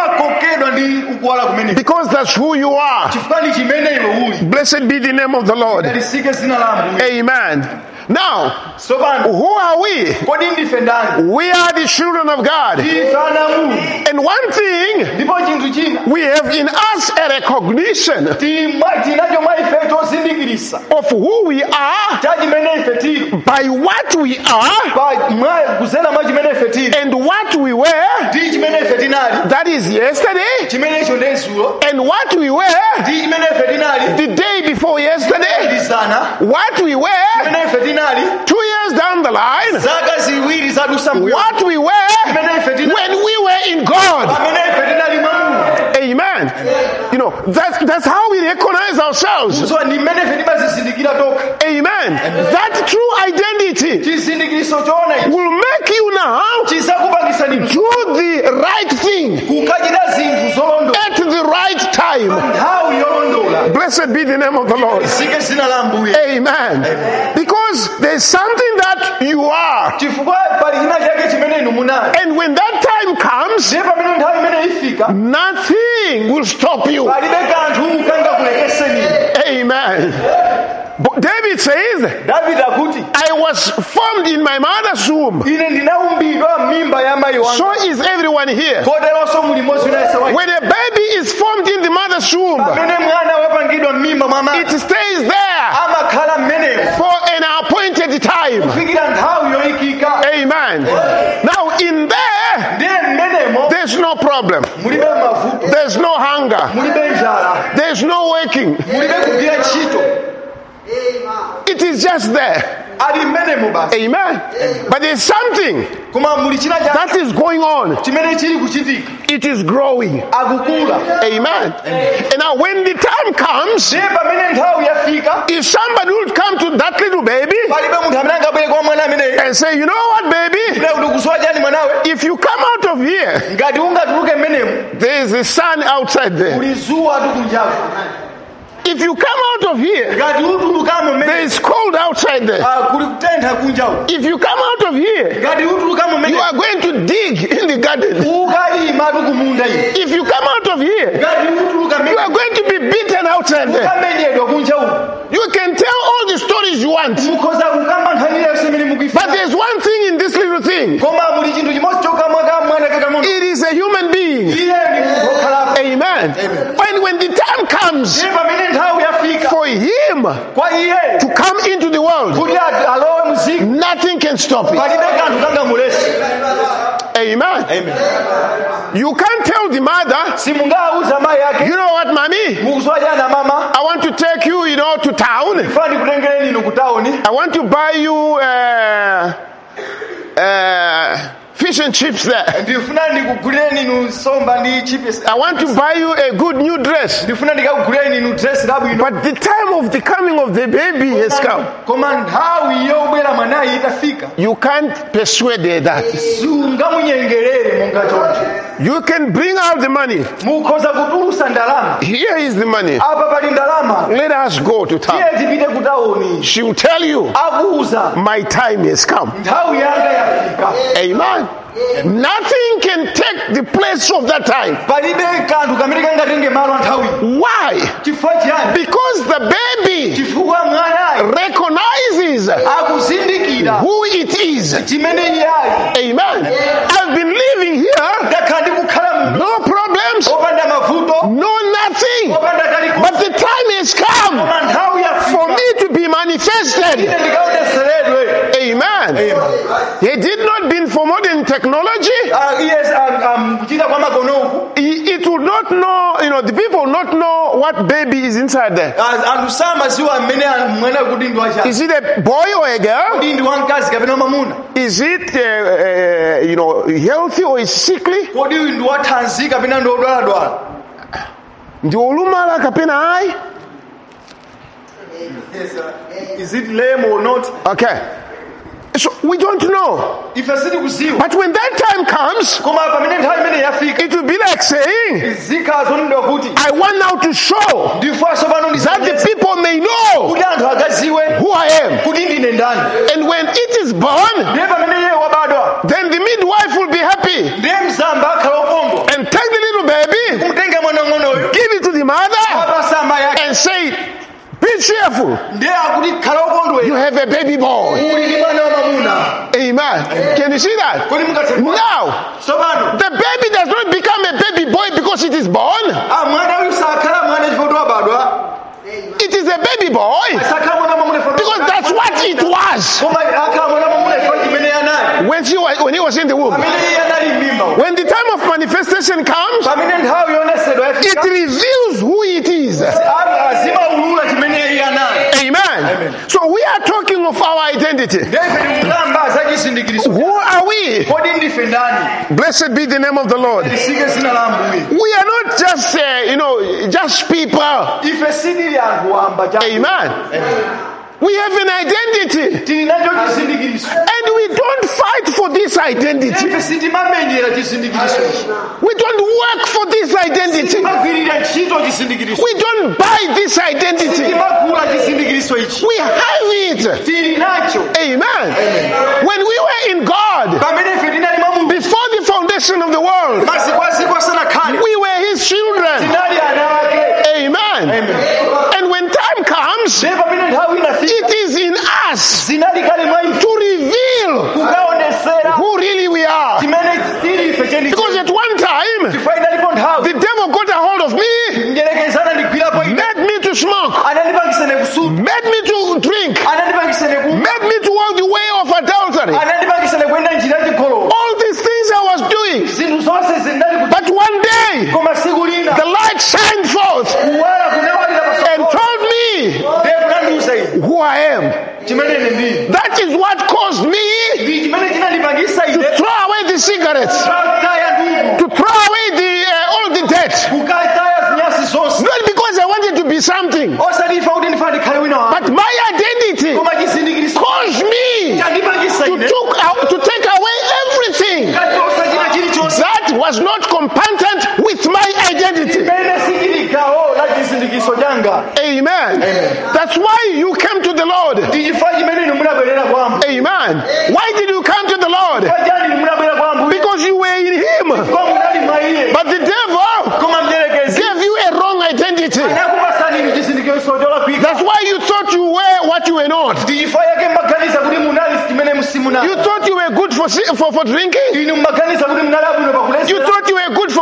[SPEAKER 1] because that's who you are. Blessed be the name of the Lord. Amen. Now, who are we? We are the children of God. And one thing, we have in us a recognition of who we are by what we are and what we were. That is yesterday. And what we were the day before yesterday. What we were two years down the line, what we were when we were in God. Amen. You know, that's, that's how we recognize ourselves. Amen. That true identity will make you now do the right thing at the right time. Blessed be the name of the Lord. Amen. Because there's something that you are. And when that time comes, nothing will stop you. Amen. But David says, I was formed in my mother's womb. So is everyone here. When a baby is formed in the mother's womb, it stays there for an appointed time. Amen. Now in there, there's no problem. There's no hunger. There's no working. It is just there. Amen. But there's something that is going on. It is growing. Amen. And now when the time comes, if somebody would come to that little baby and say, you know what, baby, if you come out of here, there is a sun outside there. If you come out of here, there is cold outside there. If you come out of here, you are going to dig in the garden. If you come out of here, you are going to be beaten outside there. You can tell all the stories you want. But there's one thing in this little thing. It is a human being. Amen.
[SPEAKER 2] Amen.
[SPEAKER 1] And when the time comes
[SPEAKER 2] Ndiye pamene nthawi yafika
[SPEAKER 1] for him
[SPEAKER 2] kwa iye
[SPEAKER 1] to come into the world,
[SPEAKER 2] kuti alowe muziko
[SPEAKER 1] nothing can stop it.
[SPEAKER 2] palibe kanthu kangamulesi.
[SPEAKER 1] Amen.
[SPEAKER 2] Amen.
[SPEAKER 1] You can't tell the mother,
[SPEAKER 2] Simungauza mai yake.
[SPEAKER 1] you know what, mommy?
[SPEAKER 2] Mukuzwa jana mama.
[SPEAKER 1] I want to take you, you know, to town.
[SPEAKER 2] Fani kutengereni inu kutaoni.
[SPEAKER 1] I want to buy you uh, uh, fish and chips there.
[SPEAKER 2] Ndifuna ndikuguleni inu somba ndi chips.
[SPEAKER 1] I want to buy you a good new dress.
[SPEAKER 2] Ndifuna ndikakuguleni inu dress labu ino.
[SPEAKER 1] But the time of the coming of the baby has come.
[SPEAKER 2] Koma nthawi yobwera mwanayi itafika.
[SPEAKER 1] You can't persuade her that.
[SPEAKER 2] Sungamunyengerere monga choncho.
[SPEAKER 1] You can bring out the money.
[SPEAKER 2] Mukhoza kutulusa ndalama.
[SPEAKER 1] Here is the money.
[SPEAKER 2] Apa pali ndalama.
[SPEAKER 1] Let us go to town.
[SPEAKER 2] Tiye tipite kutaoni.
[SPEAKER 1] She will tell you,
[SPEAKER 2] Akuuza.
[SPEAKER 1] my time has come.
[SPEAKER 2] Nthawi yanga yafika.
[SPEAKER 1] Amen. Nothing can take the place of that time.
[SPEAKER 2] Palibe kanthu kamene kangatenge malo nthawi.
[SPEAKER 1] Why?
[SPEAKER 2] Chifukwa chiyani?
[SPEAKER 1] Because the baby
[SPEAKER 2] Chifukwa mwanayi
[SPEAKER 1] recognizes
[SPEAKER 2] akuzindikira
[SPEAKER 1] who it is.
[SPEAKER 2] chimene iye ali.
[SPEAKER 1] Amen. I've been living here,
[SPEAKER 2] Ndakhala ndikukhala muno.
[SPEAKER 1] no problems,
[SPEAKER 2] Opanda mavuto.
[SPEAKER 1] no nothing.
[SPEAKER 2] Opanda kaliko.
[SPEAKER 1] But the time has come
[SPEAKER 2] Koma nthawi
[SPEAKER 1] for
[SPEAKER 2] yafika.
[SPEAKER 1] me to be manifested.
[SPEAKER 2] Ine ndikaoneseredwe.
[SPEAKER 1] Amen. He did not been for modern technology.
[SPEAKER 2] Ah, yes, um, kuchita kwa makono uku.
[SPEAKER 1] He- It would not know, you know, the people would not know what baby is inside there.
[SPEAKER 2] Ah, anthu samadziwa mmene mwana kuti ndi wacha.
[SPEAKER 1] Is it a boy or a girl?
[SPEAKER 2] Kuti ndi wamkazi kapena mwamuna.
[SPEAKER 1] Is it, uh, uh, you know, healthy or is sickly?
[SPEAKER 2] Kodi ndi wathanzi kapena ndi odwaladwala.
[SPEAKER 1] Ndi olumala kapena ayi?
[SPEAKER 2] Is it lame or not?
[SPEAKER 1] Okay. So we don't know.
[SPEAKER 2] Ife sitikudziwa.
[SPEAKER 1] But when that time comes,
[SPEAKER 2] Koma pamene nthawi imene yafika.
[SPEAKER 1] it will be like saying,
[SPEAKER 2] Zikazo ndidwa kuti.
[SPEAKER 1] I want now to show
[SPEAKER 2] Ndifaso pano
[SPEAKER 1] that the
[SPEAKER 2] ndisabweza.
[SPEAKER 1] people may know
[SPEAKER 2] Kuti anthu akadziwe.
[SPEAKER 1] who I am.
[SPEAKER 2] Kuti ndine ndani.
[SPEAKER 1] And when it is born,
[SPEAKER 2] Ndiye pamene iye wabadwa.
[SPEAKER 1] then the midwife will be happy
[SPEAKER 2] Ndiye mzamba akhala okondwa.
[SPEAKER 1] and take the little baby,
[SPEAKER 2] Kumtenga mwana ng'onoyo.
[SPEAKER 1] give it to the mother,
[SPEAKER 2] Apasa amayi yake.
[SPEAKER 1] and say, be cheerful.
[SPEAKER 2] Ndiye akuti khala okondwa.
[SPEAKER 1] You have a baby boy.
[SPEAKER 2] Uli ndi mwana wamamuna.
[SPEAKER 1] Amen. Can you see that?
[SPEAKER 2] Kodi mungathe.
[SPEAKER 1] Now,
[SPEAKER 2] Tsopano.
[SPEAKER 1] the baby does not become a baby boy because it is born.
[SPEAKER 2] Ah, mwana uyu sakhala mwana chifukwa wabadwa.
[SPEAKER 1] It is a baby boy
[SPEAKER 2] Sakhala mwana wamamuna chifukwa.
[SPEAKER 1] because that's what it was
[SPEAKER 2] Koma akhala mwana wamamuna chifukwa chimene anali.
[SPEAKER 1] when he was, when he was in the womb.
[SPEAKER 2] Pamene iye anali m'mimba.
[SPEAKER 1] When the time of manifestation comes,
[SPEAKER 2] Pamene nthawi yonesedwa
[SPEAKER 1] it
[SPEAKER 2] yafika.
[SPEAKER 1] reveals who it is.
[SPEAKER 2] Azima ulula chimene iye anali.
[SPEAKER 1] Amen. So we are talking of our identity.
[SPEAKER 2] Ndife tikukamba za chisindikirizo.
[SPEAKER 1] Who are we?
[SPEAKER 2] Kodi ndife ndani?
[SPEAKER 1] Blessed be the name of the Lord.
[SPEAKER 2] Lisike zina la Ambuye.
[SPEAKER 1] We are not just, uh, you know, just people.
[SPEAKER 2] Ife sitili anthu wamba cha.
[SPEAKER 1] Amen. We have an identity.
[SPEAKER 2] Tili nacho chisindikirizo.
[SPEAKER 1] And we don't fight for this identity.
[SPEAKER 2] Ife sitimamenyera chisindikirizo ichi.
[SPEAKER 1] We don't work for this identity.
[SPEAKER 2] Timagwirira ntchito chisindikirizo.
[SPEAKER 1] We don't buy this identity.
[SPEAKER 2] Timagula chisindikirizo ichi.
[SPEAKER 1] We have it.
[SPEAKER 2] Tili nacho.
[SPEAKER 1] Amen. When we were in God,
[SPEAKER 2] Pamene ife tinali mwa Mulungu.
[SPEAKER 1] before the foundation of the world,
[SPEAKER 2] Masiku aziko asanakhale.
[SPEAKER 1] we were His children.
[SPEAKER 2] Tinali ana ake.
[SPEAKER 1] Amen. And when time comes,
[SPEAKER 2] Ndiye pamene nthawi inafika.
[SPEAKER 1] it is in us
[SPEAKER 2] Zinali kale mwa ife.
[SPEAKER 1] to reveal
[SPEAKER 2] Kukaonesera.
[SPEAKER 1] who really we are.
[SPEAKER 2] Chimene tili ife cheni.
[SPEAKER 1] Because at one time,
[SPEAKER 2] Chifukwa inalipo nthawi.
[SPEAKER 1] the devil got a hold of me,
[SPEAKER 2] Njerekezana ndigwirapo ine.
[SPEAKER 1] made me to smoke,
[SPEAKER 2] Anandipangisa kusuta.
[SPEAKER 1] made me to drink,
[SPEAKER 2] Anandipangisa ku.
[SPEAKER 1] made me to walk the way of adultery.
[SPEAKER 2] Anandipangisa kwenda njira yachigololo.
[SPEAKER 1] All these things I was doing.
[SPEAKER 2] Zinthu zonse zindali kuti.
[SPEAKER 1] But one day,
[SPEAKER 2] Koma siku lina.
[SPEAKER 1] the light shined forth
[SPEAKER 2] Kuwala kunawalira
[SPEAKER 1] and
[SPEAKER 2] pasoko.
[SPEAKER 1] told me
[SPEAKER 2] Ndiye kunandiuza ine.
[SPEAKER 1] who I am.
[SPEAKER 2] Chimene ine ndili.
[SPEAKER 1] That is what caused me
[SPEAKER 2] Ndi chimene chinandipangisa ine.
[SPEAKER 1] to throw away the cigarettes,
[SPEAKER 2] Kukataya ndugu.
[SPEAKER 1] to throw away the uh, all the debt.
[SPEAKER 2] Kukataya zinyasi zonse.
[SPEAKER 1] Not because I wanted to be something,
[SPEAKER 2] Osadifa kuti ndifane ndikhale wina wa.
[SPEAKER 1] but my identity
[SPEAKER 2] Koma chisindikirizo.
[SPEAKER 1] caused me
[SPEAKER 2] Chandipangisa
[SPEAKER 1] to,
[SPEAKER 2] ine.
[SPEAKER 1] took out, to take away everything
[SPEAKER 2] Katosa china chilichonse.
[SPEAKER 1] that was not competent with my identity.
[SPEAKER 2] Pene sichili gawo la chisindikizo changa.
[SPEAKER 1] Amen. That's why you came to the Lord.
[SPEAKER 2] Ndichifukwa chimene inu munabwerera kwa Ambuye.
[SPEAKER 1] Amen. Why did you come to the Lord?
[SPEAKER 2] Chifukwa chani inu munabwerera kwa Ambuye.
[SPEAKER 1] Because you were in Him.
[SPEAKER 2] Kwa munali mwa iye.
[SPEAKER 1] But the devil
[SPEAKER 2] Koma mdierekezi.
[SPEAKER 1] gave you a wrong identity.
[SPEAKER 2] Anakupasani inu chisindikizo cholakwika.
[SPEAKER 1] That's why you thought you were what you were not.
[SPEAKER 2] Ndichifukwa yake mmaganiza kuti munali chimene musimunali.
[SPEAKER 1] You thought you were good for, for, for drinking.
[SPEAKER 2] Inu mmaganiza kuti munali abwino
[SPEAKER 1] You
[SPEAKER 2] pakulesera.
[SPEAKER 1] thought you were good for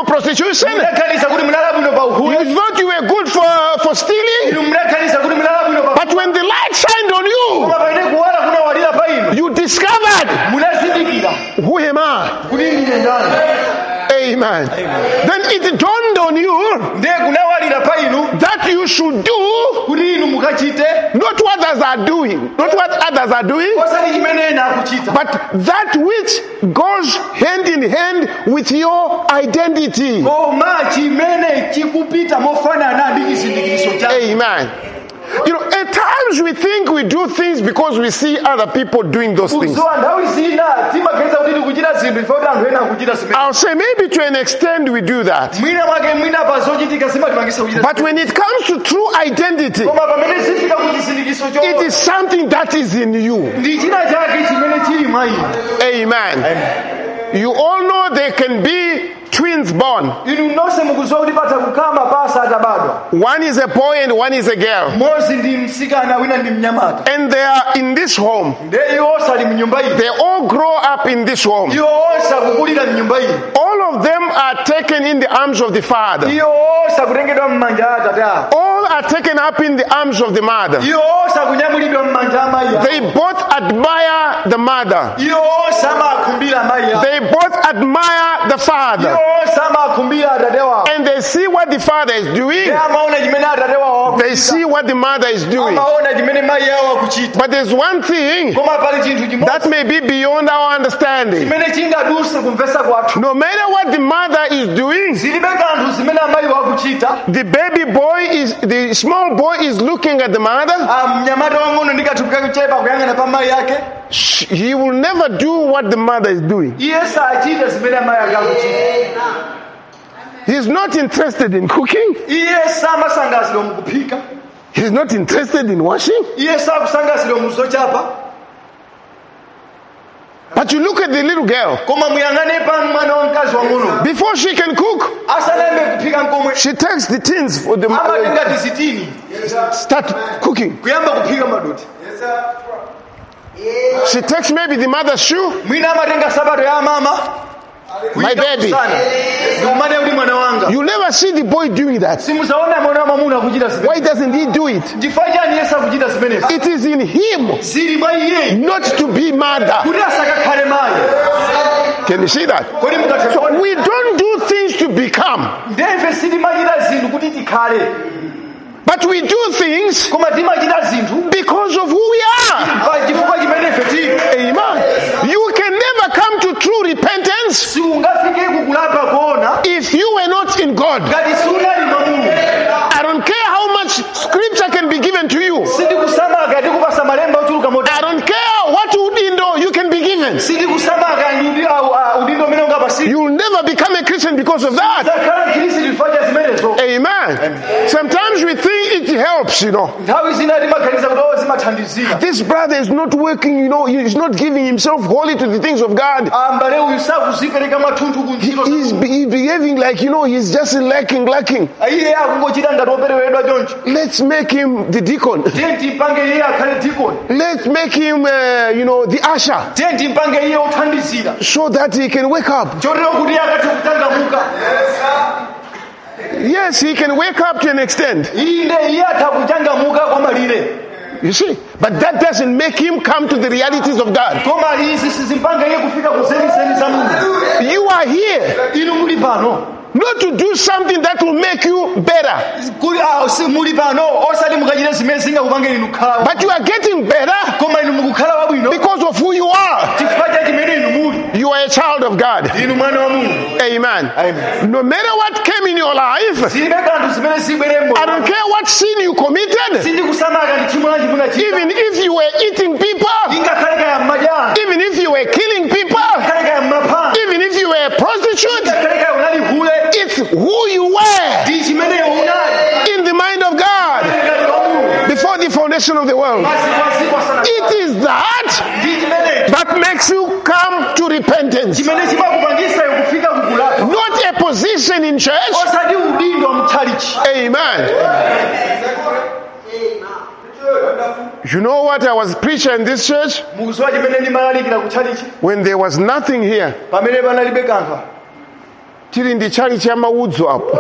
[SPEAKER 1] for prostitution.
[SPEAKER 2] munakanisa kuti munali bwino pa uhule
[SPEAKER 1] You thought you were good for, for stealing.
[SPEAKER 2] inu munakanisa kuti munali bwino pa
[SPEAKER 1] But when the light shined on you,
[SPEAKER 2] koma pamene kuwala kunawalira pa inu
[SPEAKER 1] you discovered,
[SPEAKER 2] munazindikira
[SPEAKER 1] who am I?
[SPEAKER 2] kuti ndine ndani.
[SPEAKER 1] Amen. Then it dawned on you
[SPEAKER 2] ndiye kunawalira pa inu
[SPEAKER 1] that you should do
[SPEAKER 2] kuti inu mukachite
[SPEAKER 1] not what others are doing, not what others are doing,
[SPEAKER 2] osati chimene ena akuchita
[SPEAKER 1] but that which goes hand in hand with your identity.
[SPEAKER 2] koma chimene chikupita mofanana ndi chizindikiritso chako.
[SPEAKER 1] Amen. You know, at times we think we do things because we see other people doing those things.
[SPEAKER 2] uzowa nthawi zina timaganiza kuti tikuchita zinthu ife kuti anthu ena akuchita zimene
[SPEAKER 1] I'll say maybe to an extent we do that.
[SPEAKER 2] mwina mwake mwina pa zochitika zimatimangisa kuchita
[SPEAKER 1] But when it comes to true identity,
[SPEAKER 2] koma pamene zifika ku chizindikiritso
[SPEAKER 1] it
[SPEAKER 2] cho
[SPEAKER 1] is something that is in you.
[SPEAKER 2] ndi china chake chimene chili mwa inu.
[SPEAKER 1] Amen. You all know there can be twins born.
[SPEAKER 2] inu nonse mukudziwa kuti patha kukhala mapasa atabadwa,
[SPEAKER 1] One is a boy and one is a girl.
[SPEAKER 2] mmodzi ndi mtsikana wina ndi mnyamata,
[SPEAKER 1] And they are in this home.
[SPEAKER 2] ndiye iwo onse ali mnyumba iyi,
[SPEAKER 1] They all grow up in this home.
[SPEAKER 2] iwo onse akukulira mnyumba iyi,
[SPEAKER 1] All of them are taken in the arms of the father.
[SPEAKER 2] iwo onse akutengedwa m'manja a atate awo,
[SPEAKER 1] All are taken up in the arms of the mother.
[SPEAKER 2] iwo onse akunyamulidwa m'manja a mayi awo,
[SPEAKER 1] They both admire the mother.
[SPEAKER 2] iwo onse amakhumbira amayi awo,
[SPEAKER 1] They both admire the father.
[SPEAKER 2] iwo onse amakhumbira atate wawo,
[SPEAKER 1] And they see what the father is doing.
[SPEAKER 2] ndiye amaona chimene atate wawo
[SPEAKER 1] They
[SPEAKER 2] akuchita,
[SPEAKER 1] see what the mother is doing.
[SPEAKER 2] amaona chimene mayi awo akuchita.
[SPEAKER 1] But there's one thing
[SPEAKER 2] Koma pali chinthu chimodzi
[SPEAKER 1] that may be beyond our understanding.
[SPEAKER 2] chimene chingadutse kumvesa kwathu.
[SPEAKER 1] No matter what the mother is doing,
[SPEAKER 2] zilibe kanthu zimene amayi akuchita,
[SPEAKER 1] the baby boy is, the small boy is looking at the mother.
[SPEAKER 2] mnyamata wang'ono ndi kathupi kakuchepa kuyang'ana pa mayi ake,
[SPEAKER 1] Sh- He will never do what the mother is doing.
[SPEAKER 2] iye sachita zimene amayi ake akuchita.
[SPEAKER 1] He's not interested in cooking.
[SPEAKER 2] Iye samasangasidwa mukuphika,
[SPEAKER 1] He's not interested in washing.
[SPEAKER 2] iye sakusangasidwa mu zochapa.
[SPEAKER 1] But you look at the little girl.
[SPEAKER 2] Koma muyang'ane pa mwana wamkazi wang'ono,
[SPEAKER 1] Before she can cook,
[SPEAKER 2] asanayambe kuphika nkomwe
[SPEAKER 1] she takes the tins for the
[SPEAKER 2] amatenga tizitini
[SPEAKER 1] start cooking.
[SPEAKER 2] kuyamba kuphika madoti,
[SPEAKER 1] She takes maybe the mother's shoe.
[SPEAKER 2] mwina amatenga sabato ya mama
[SPEAKER 1] My baby.
[SPEAKER 2] ndikumane kuti mwana wanga.
[SPEAKER 1] You never see the boy doing that.
[SPEAKER 2] Simusaona mwana wa mwamuna akuchita zimene.
[SPEAKER 1] Why doesn't he do it?
[SPEAKER 2] Chifukwa chani Yesu akuchita zimenezi?
[SPEAKER 1] It is in him
[SPEAKER 2] Zili mwa iye
[SPEAKER 1] not to be mother.
[SPEAKER 2] kuti asakakhale mayi.
[SPEAKER 1] Can you see that?
[SPEAKER 2] Kodi mukathe
[SPEAKER 1] We don't do things to become,
[SPEAKER 2] ndeife sitimachita zinthu kuti tikhale,
[SPEAKER 1] but we do things
[SPEAKER 2] koma timachita zinthu
[SPEAKER 1] because of who we are.
[SPEAKER 2] pa chifukwa chimene ife tili.
[SPEAKER 1] Amen. You can never come to true repentance
[SPEAKER 2] Siungafike kukulapa kuona
[SPEAKER 1] if you were not in God.
[SPEAKER 2] ngati sunali mwa Mulungu.
[SPEAKER 1] I don't care how much scripture can be given to you.
[SPEAKER 2] Sindikusamaka ndikupasa malemba ochuluka moti.
[SPEAKER 1] I don't care what udindo you can be given.
[SPEAKER 2] Sindikusamaka ndi au- au- udindo umene ungapasi.
[SPEAKER 1] You will never become a Christian because of that.
[SPEAKER 2] Zakhala Khristu chifukwa cha zimenezo.
[SPEAKER 1] Amen. Sometimes we think it helps, you know.
[SPEAKER 2] Nthawi zina timaganiza kuti oh zimathandizira.
[SPEAKER 1] This brother is not working, you know, he's not giving himself wholly to the things of God.
[SPEAKER 2] Ah, mbale uyu sakuzipereka mwathunthu ku ntchito.
[SPEAKER 1] He's, he's behaving like, you know, he's just lacking, lacking.
[SPEAKER 2] Iye akungochita ngati opereweredwa choncho.
[SPEAKER 1] Let's make him the deacon.
[SPEAKER 2] Tiye timpange iye akhale deacon.
[SPEAKER 1] Let's make him, uh, you know, the usher,
[SPEAKER 2] Tiye timpange iye othandizira.
[SPEAKER 1] so that he can wake up.
[SPEAKER 2] Chotero kuti akathe kutangamuka.
[SPEAKER 1] Yes, he can wake up to an extent.
[SPEAKER 2] Inde iye atha kutangamuka kwa malire.
[SPEAKER 1] You see? But that doesn't make him come to the realities of God.
[SPEAKER 2] Koma izi sizimpange iye kufika kuzeniseni za Mulungu.
[SPEAKER 1] You are here
[SPEAKER 2] Inu muli pano.
[SPEAKER 1] not to do something that will make you better,
[SPEAKER 2] Kuli ah, si muli pano osati mukachita zimene zingakupange inu kukhala.
[SPEAKER 1] but you are getting better
[SPEAKER 2] Koma inu mukukhala wabwino
[SPEAKER 1] because of who you are.
[SPEAKER 2] chifukwa cha chimene inu muli.
[SPEAKER 1] You are a child of God.
[SPEAKER 2] Inu mwana wa Mulungu.
[SPEAKER 1] Amen.
[SPEAKER 2] Amen.
[SPEAKER 1] No matter what came in your life,
[SPEAKER 2] Zilibe kanthu zimene zibweremo.
[SPEAKER 1] I don't care what sin you committed,
[SPEAKER 2] Sindikusamaka ndi chimwe lanji munachita.
[SPEAKER 1] even if you were eating people,
[SPEAKER 2] Ingakhale kaya mmajana.
[SPEAKER 1] even if you were killing people,
[SPEAKER 2] Ingakhale kaya mmapha.
[SPEAKER 1] even if you were a prostitute,
[SPEAKER 2] Ingakhale kaya unali hule.
[SPEAKER 1] it's who you were
[SPEAKER 2] Ndi chimene unali.
[SPEAKER 1] in the mind of God
[SPEAKER 2] Ngati wa Mulungu.
[SPEAKER 1] before the foundation of the world.
[SPEAKER 2] Basi basi kwa sana.
[SPEAKER 1] It is that
[SPEAKER 2] Ndi chimene.
[SPEAKER 1] that makes you come to repentance,
[SPEAKER 2] Chimene chimakupangisa iwe kufika kukulapa.
[SPEAKER 1] not a position in church.
[SPEAKER 2] Osati udindo wa mchalichi.
[SPEAKER 1] Amen. You know what I was preaching in this church
[SPEAKER 2] Mukuziwa chimene ndimalalikira kuchalichi.
[SPEAKER 1] when there was nothing here?
[SPEAKER 2] Pamene panalibe kanthu.
[SPEAKER 1] tiri ndi chali cha maudzu apo.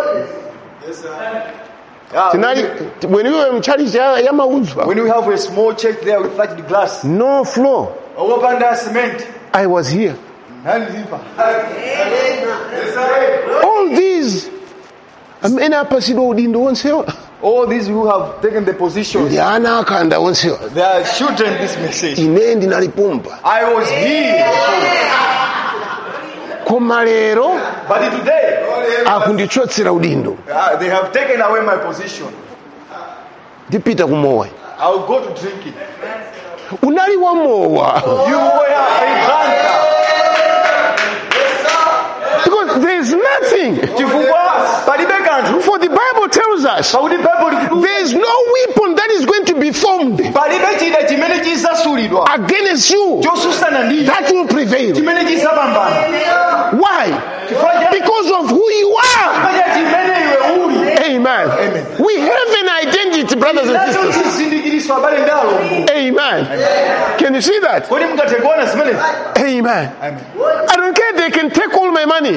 [SPEAKER 1] Tinali, when we were in chali cha ya maudzu apo.
[SPEAKER 2] When we have a small church there with thatched glass.
[SPEAKER 1] No floor.
[SPEAKER 2] Opanda cement.
[SPEAKER 1] I was here. All these, amena pasidwa udindo wonsewa.
[SPEAKER 2] All these who have taken the positions,
[SPEAKER 1] Ndi ana akanda wonsewa.
[SPEAKER 2] they are children this message.
[SPEAKER 1] Ine ndinalipumba.
[SPEAKER 2] I was here.
[SPEAKER 1] Koma lero
[SPEAKER 2] But today,
[SPEAKER 1] akundichotsera udindo.
[SPEAKER 2] uh, they have taken away my position.
[SPEAKER 1] Ndipita kumowa.
[SPEAKER 2] I will go to drinking.
[SPEAKER 1] Unali wa mowa.
[SPEAKER 2] You were a drunkard.
[SPEAKER 1] Because there is nothing. For the Bible tells us there is no weapon that is going to be formed against you that will prevail. Why? Because of who you are. Amen. Amen. We have an identity, brothers and sisters. Amen. Can you see that? Amen. I don't care. They can take all my money.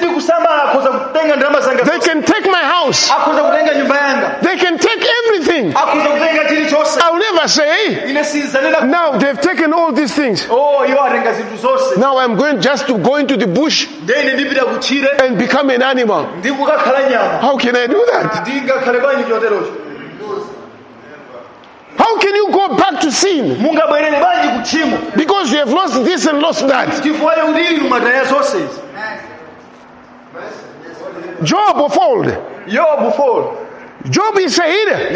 [SPEAKER 1] They can take my house. They can take everything. I'll never say, now they've taken all these things. Now I'm going just to go into the bush and become an animal. How can I do that? How can you go back to sin? Because you have lost this and lost that. Job fold.
[SPEAKER 2] Job fold.
[SPEAKER 1] Job is said.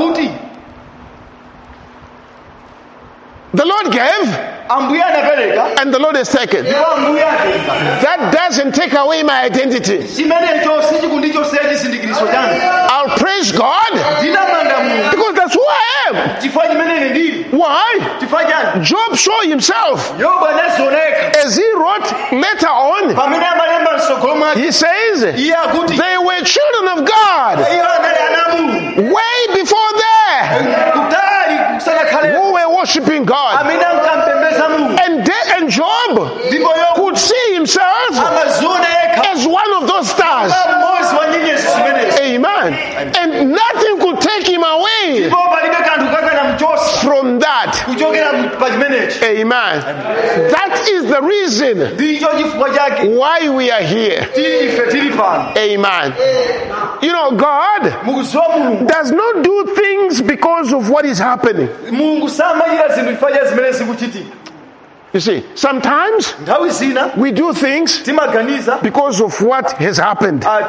[SPEAKER 1] The Lord gave, and the Lord has taken. That doesn't take away my identity. I'll praise God because that's who I am. Why? Job saw himself. As he wrote later on, he says, they were children of God way before that, who were worshiping God. And, they, and Job could see himself as one of those stars. Amen. And nothing could take him away from that. Amen. That is the reason why we are here. Amen. You know, God does not do things because of what is happening. You see, sometimes we do things because of what has happened. Uh,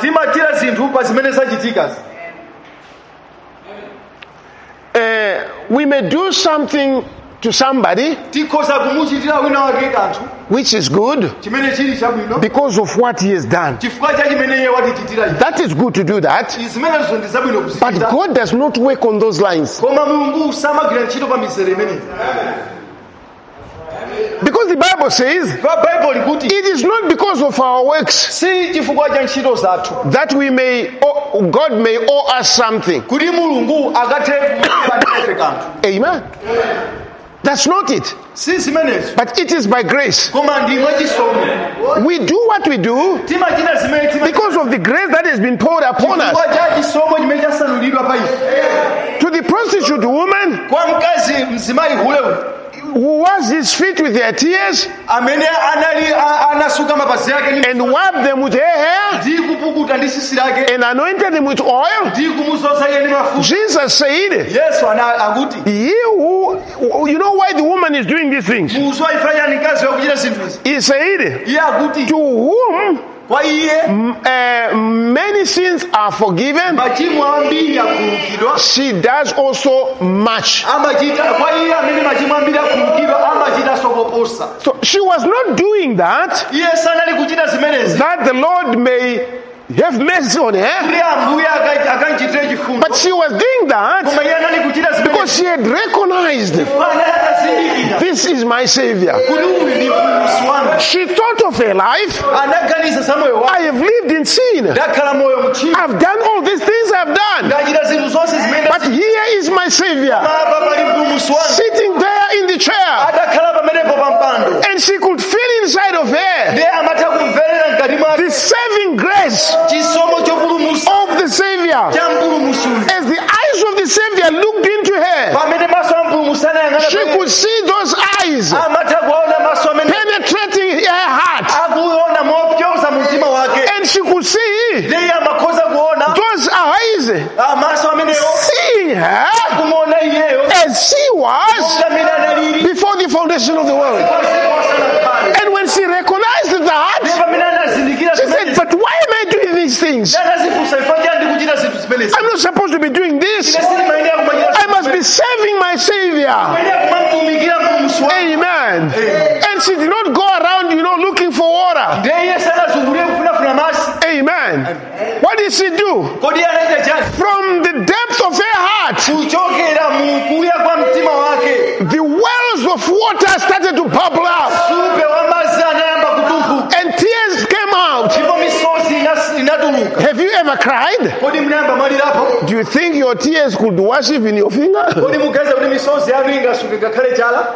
[SPEAKER 1] we may do something to somebody which is good because of what he has done. That is good to do that. But God does not work on those lines. Because the Bible says it is not because of our works that we may owe, God may owe us something. Amen. That's not it. But it is by grace. We do what we do because of the grace that has been poured upon us. To the prostitute woman who washed his feet with their tears and wiped them with her hair and anointed them with oil, Jesus said, he who, you know why the woman is doing these things? He said, to whom Uh, many sins are forgiven, she does also much. So she was not doing that that the Lord may have mercy on her, but she was doing that because she had recognized, this is my Savior. She thought of her life, I have lived in sin, I've done all these things I've done, but here is my Savior sitting there in the chair, and she could feel inside of her the saving grace could see those eyes
[SPEAKER 2] amatha kuona maso amene
[SPEAKER 1] penetrating her heart.
[SPEAKER 2] akuona mopyoza mumtima wake
[SPEAKER 1] And she could see
[SPEAKER 2] ndiye amakhoza kuona
[SPEAKER 1] those eyes
[SPEAKER 2] amaso ameneyo
[SPEAKER 1] seeing her
[SPEAKER 2] kumona iyeyo
[SPEAKER 1] as she was
[SPEAKER 2] amene analili
[SPEAKER 1] before the foundation of the world. And when she recognized that,
[SPEAKER 2] pamene anazindikira
[SPEAKER 1] she said, but why am I doing these things?
[SPEAKER 2] anazifunsa ifanya ndi kuchita zinthu zimenezi
[SPEAKER 1] I'm not supposed to be doing this.
[SPEAKER 2] silimayenera kumachita
[SPEAKER 1] I must be serving my Savior.
[SPEAKER 2] kumtumikira mumusi wake
[SPEAKER 1] Amen. And she did not go around, you know, looking for water.
[SPEAKER 2] ndiye sanazungulie kufunafuna masi
[SPEAKER 1] Amen. What did she do?
[SPEAKER 2] kodi anaita chani
[SPEAKER 1] From the depth of her heart,
[SPEAKER 2] kuchokera mukuya kwa mtima wake
[SPEAKER 1] the wells of water started to bubble up.
[SPEAKER 2] supe wa mazi anayamba kutumphuka
[SPEAKER 1] And tears came out.
[SPEAKER 2] ndipo misozi inas- inatuluka
[SPEAKER 1] Have you ever cried?
[SPEAKER 2] kodi mnayamba mwalirapo
[SPEAKER 1] Do you think your tears could wash even your finger?
[SPEAKER 2] kodi mugaza kuti misozi yanu ingasuke ngakhale chala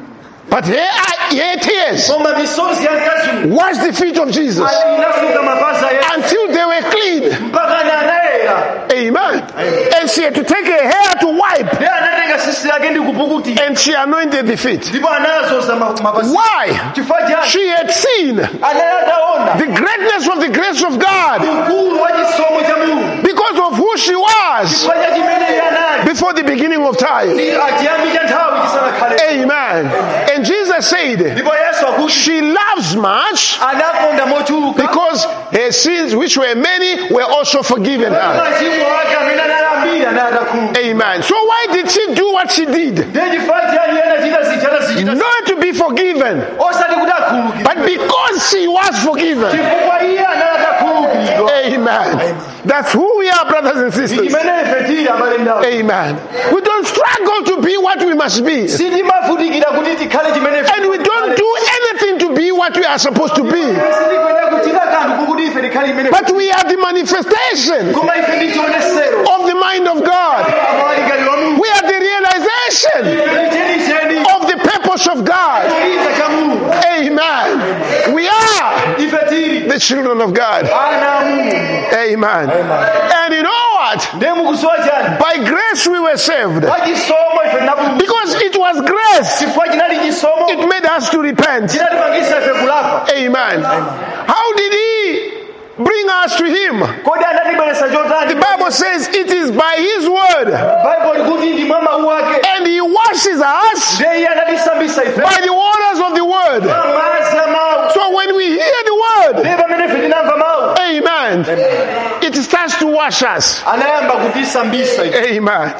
[SPEAKER 1] But here are here tears.
[SPEAKER 2] koma misozi yankazi
[SPEAKER 1] Wash the feet of Jesus
[SPEAKER 2] inasuka mapazi aye
[SPEAKER 1] until they were clean.
[SPEAKER 2] mpaka anayera
[SPEAKER 1] Amen. And she had to take her hair to wipe.
[SPEAKER 2] ndiye anatenga sisi yake ndi kupukuti
[SPEAKER 1] And she anointed the feet.
[SPEAKER 2] ndipo anazoza ma- mapazi
[SPEAKER 1] Why?
[SPEAKER 2] chifukwa chani
[SPEAKER 1] She had seen
[SPEAKER 2] anayataona
[SPEAKER 1] the greatness of the grace of God
[SPEAKER 2] ukulu wa chisomo cha mulungu
[SPEAKER 1] because of who she was
[SPEAKER 2] chifukwa cha chimene iye anali
[SPEAKER 1] before the beginning of time.
[SPEAKER 2] achiyambi cha nthawi chisanakhale
[SPEAKER 1] Amen. And Jesus said,
[SPEAKER 2] ndipo yesu akuti
[SPEAKER 1] she loves much
[SPEAKER 2] anakonda mochuluka
[SPEAKER 1] because her sins, which were many, were also forgiven her.
[SPEAKER 2] machimo ake amene analambira anayatakhulu
[SPEAKER 1] Amen. So why did she do what she did?
[SPEAKER 2] ndiye chifukwa chani anachita zichana zichita
[SPEAKER 1] Not to be forgiven,
[SPEAKER 2] osati kuti akhululukidwe
[SPEAKER 1] but because she was forgiven.
[SPEAKER 2] chifukwa iye anayatakhululukidwa
[SPEAKER 1] Amen. That's who we are, brothers and sisters.
[SPEAKER 2] chimene ife tili abalendawo
[SPEAKER 1] Amen. We don't struggle to be what we must be.
[SPEAKER 2] sitimavutikira kuti tikhale chimene ife
[SPEAKER 1] And we don't do anything to be what we are supposed to be.
[SPEAKER 2] sitikwenda kuchita kanthu kukuti ife tikhale imene
[SPEAKER 1] But we are the manifestation
[SPEAKER 2] koma ife ndi chionesero
[SPEAKER 1] of the mind of God.
[SPEAKER 2] amawalikali wa mulungu
[SPEAKER 1] We are the realization
[SPEAKER 2] ife tichenicheni
[SPEAKER 1] of the purpose of God.
[SPEAKER 2] cholinga cha mulungu
[SPEAKER 1] Amen. We are
[SPEAKER 2] ife tili
[SPEAKER 1] the children of God.
[SPEAKER 2] ana a mulungu
[SPEAKER 1] Amen. And you know what?
[SPEAKER 2] ndiye mukusowa chani
[SPEAKER 1] By grace we were saved.
[SPEAKER 2] kwa chisomo ife tinapulumutsidwa
[SPEAKER 1] Because it was grace.
[SPEAKER 2] chifukwa chinali chisomo
[SPEAKER 1] It made us to repent.
[SPEAKER 2] chinatipangisa ife kulapa
[SPEAKER 1] Amen. How did he bring us to him?
[SPEAKER 2] kodi anatibweresa
[SPEAKER 1] The
[SPEAKER 2] chotani
[SPEAKER 1] Bible says it is by his word.
[SPEAKER 2] baibulo likuti ndi mwa mawu ake
[SPEAKER 1] And he washes us
[SPEAKER 2] ndiye iye anatisambisa ife
[SPEAKER 1] by the waters of the word.
[SPEAKER 2] madzi a mawu
[SPEAKER 1] So when we hear the word,
[SPEAKER 2] ndiye pamene ife tinamva mawu
[SPEAKER 1] amen, it starts to wash us.
[SPEAKER 2] anayamba kutisambisa ife
[SPEAKER 1] Amen.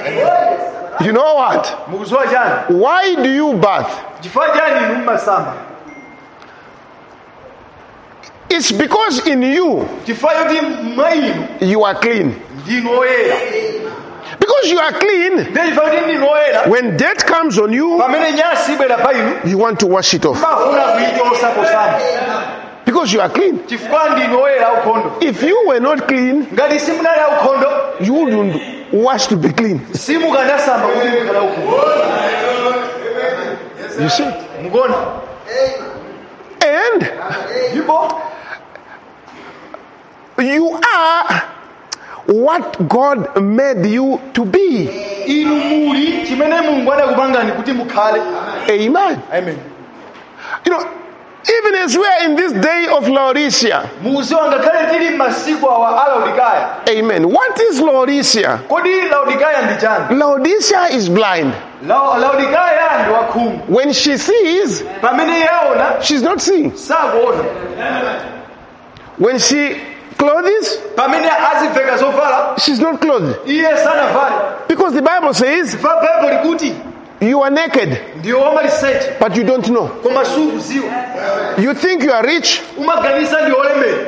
[SPEAKER 1] You know what?
[SPEAKER 2] mukusowa chani
[SPEAKER 1] Why do you bath?
[SPEAKER 2] chifukwa chani inu mmasamba
[SPEAKER 1] It's because in you,
[SPEAKER 2] chifukwa choti mwa inu
[SPEAKER 1] you are clean.
[SPEAKER 2] ndinu oyera
[SPEAKER 1] Because you are clean,
[SPEAKER 2] ndiye chifukwa kuti ndinu oyera
[SPEAKER 1] when death comes on you,
[SPEAKER 2] pamene nyasi ibwera pa inu
[SPEAKER 1] you want to wash it off.
[SPEAKER 2] mafuna kuichosa posamba
[SPEAKER 1] Because you are clean.
[SPEAKER 2] chifukwa ndinu oyera ukhondo
[SPEAKER 1] If you were not clean,
[SPEAKER 2] ngati simunali aukhondo
[SPEAKER 1] you wouldn't wash to be clean.
[SPEAKER 2] simukanasamba kuti mukhala ukhondo
[SPEAKER 1] You see?
[SPEAKER 2] mukona
[SPEAKER 1] And
[SPEAKER 2] ndipo
[SPEAKER 1] you are what God made you to be.
[SPEAKER 2] inu muli chimene mulungu adakupangani kuti mukhale
[SPEAKER 1] Amen.
[SPEAKER 2] amen
[SPEAKER 1] You know, even as we are in this day of Laodicea,
[SPEAKER 2] mukuziwa ngakhale tili m'masiku awa a laodikaya
[SPEAKER 1] amen. What is Laodicea?
[SPEAKER 2] kodi laodikaya ndi chani
[SPEAKER 1] Laodicea is blind.
[SPEAKER 2] La- laodikaya ndi wakhungu
[SPEAKER 1] When she sees,
[SPEAKER 2] pamene yaona
[SPEAKER 1] she's not seeing.
[SPEAKER 2] sakuona
[SPEAKER 1] When she clothes,
[SPEAKER 2] pamene aziveka zovala
[SPEAKER 1] she's not clothed.
[SPEAKER 2] iye sanavale
[SPEAKER 1] Because the Bible says
[SPEAKER 2] fa baibulo likuti
[SPEAKER 1] you are naked,
[SPEAKER 2] ndiwo omaliseche
[SPEAKER 1] but you don't know.
[SPEAKER 2] koma sukuziwa
[SPEAKER 1] You think you are rich.
[SPEAKER 2] umaganiza ndi olemera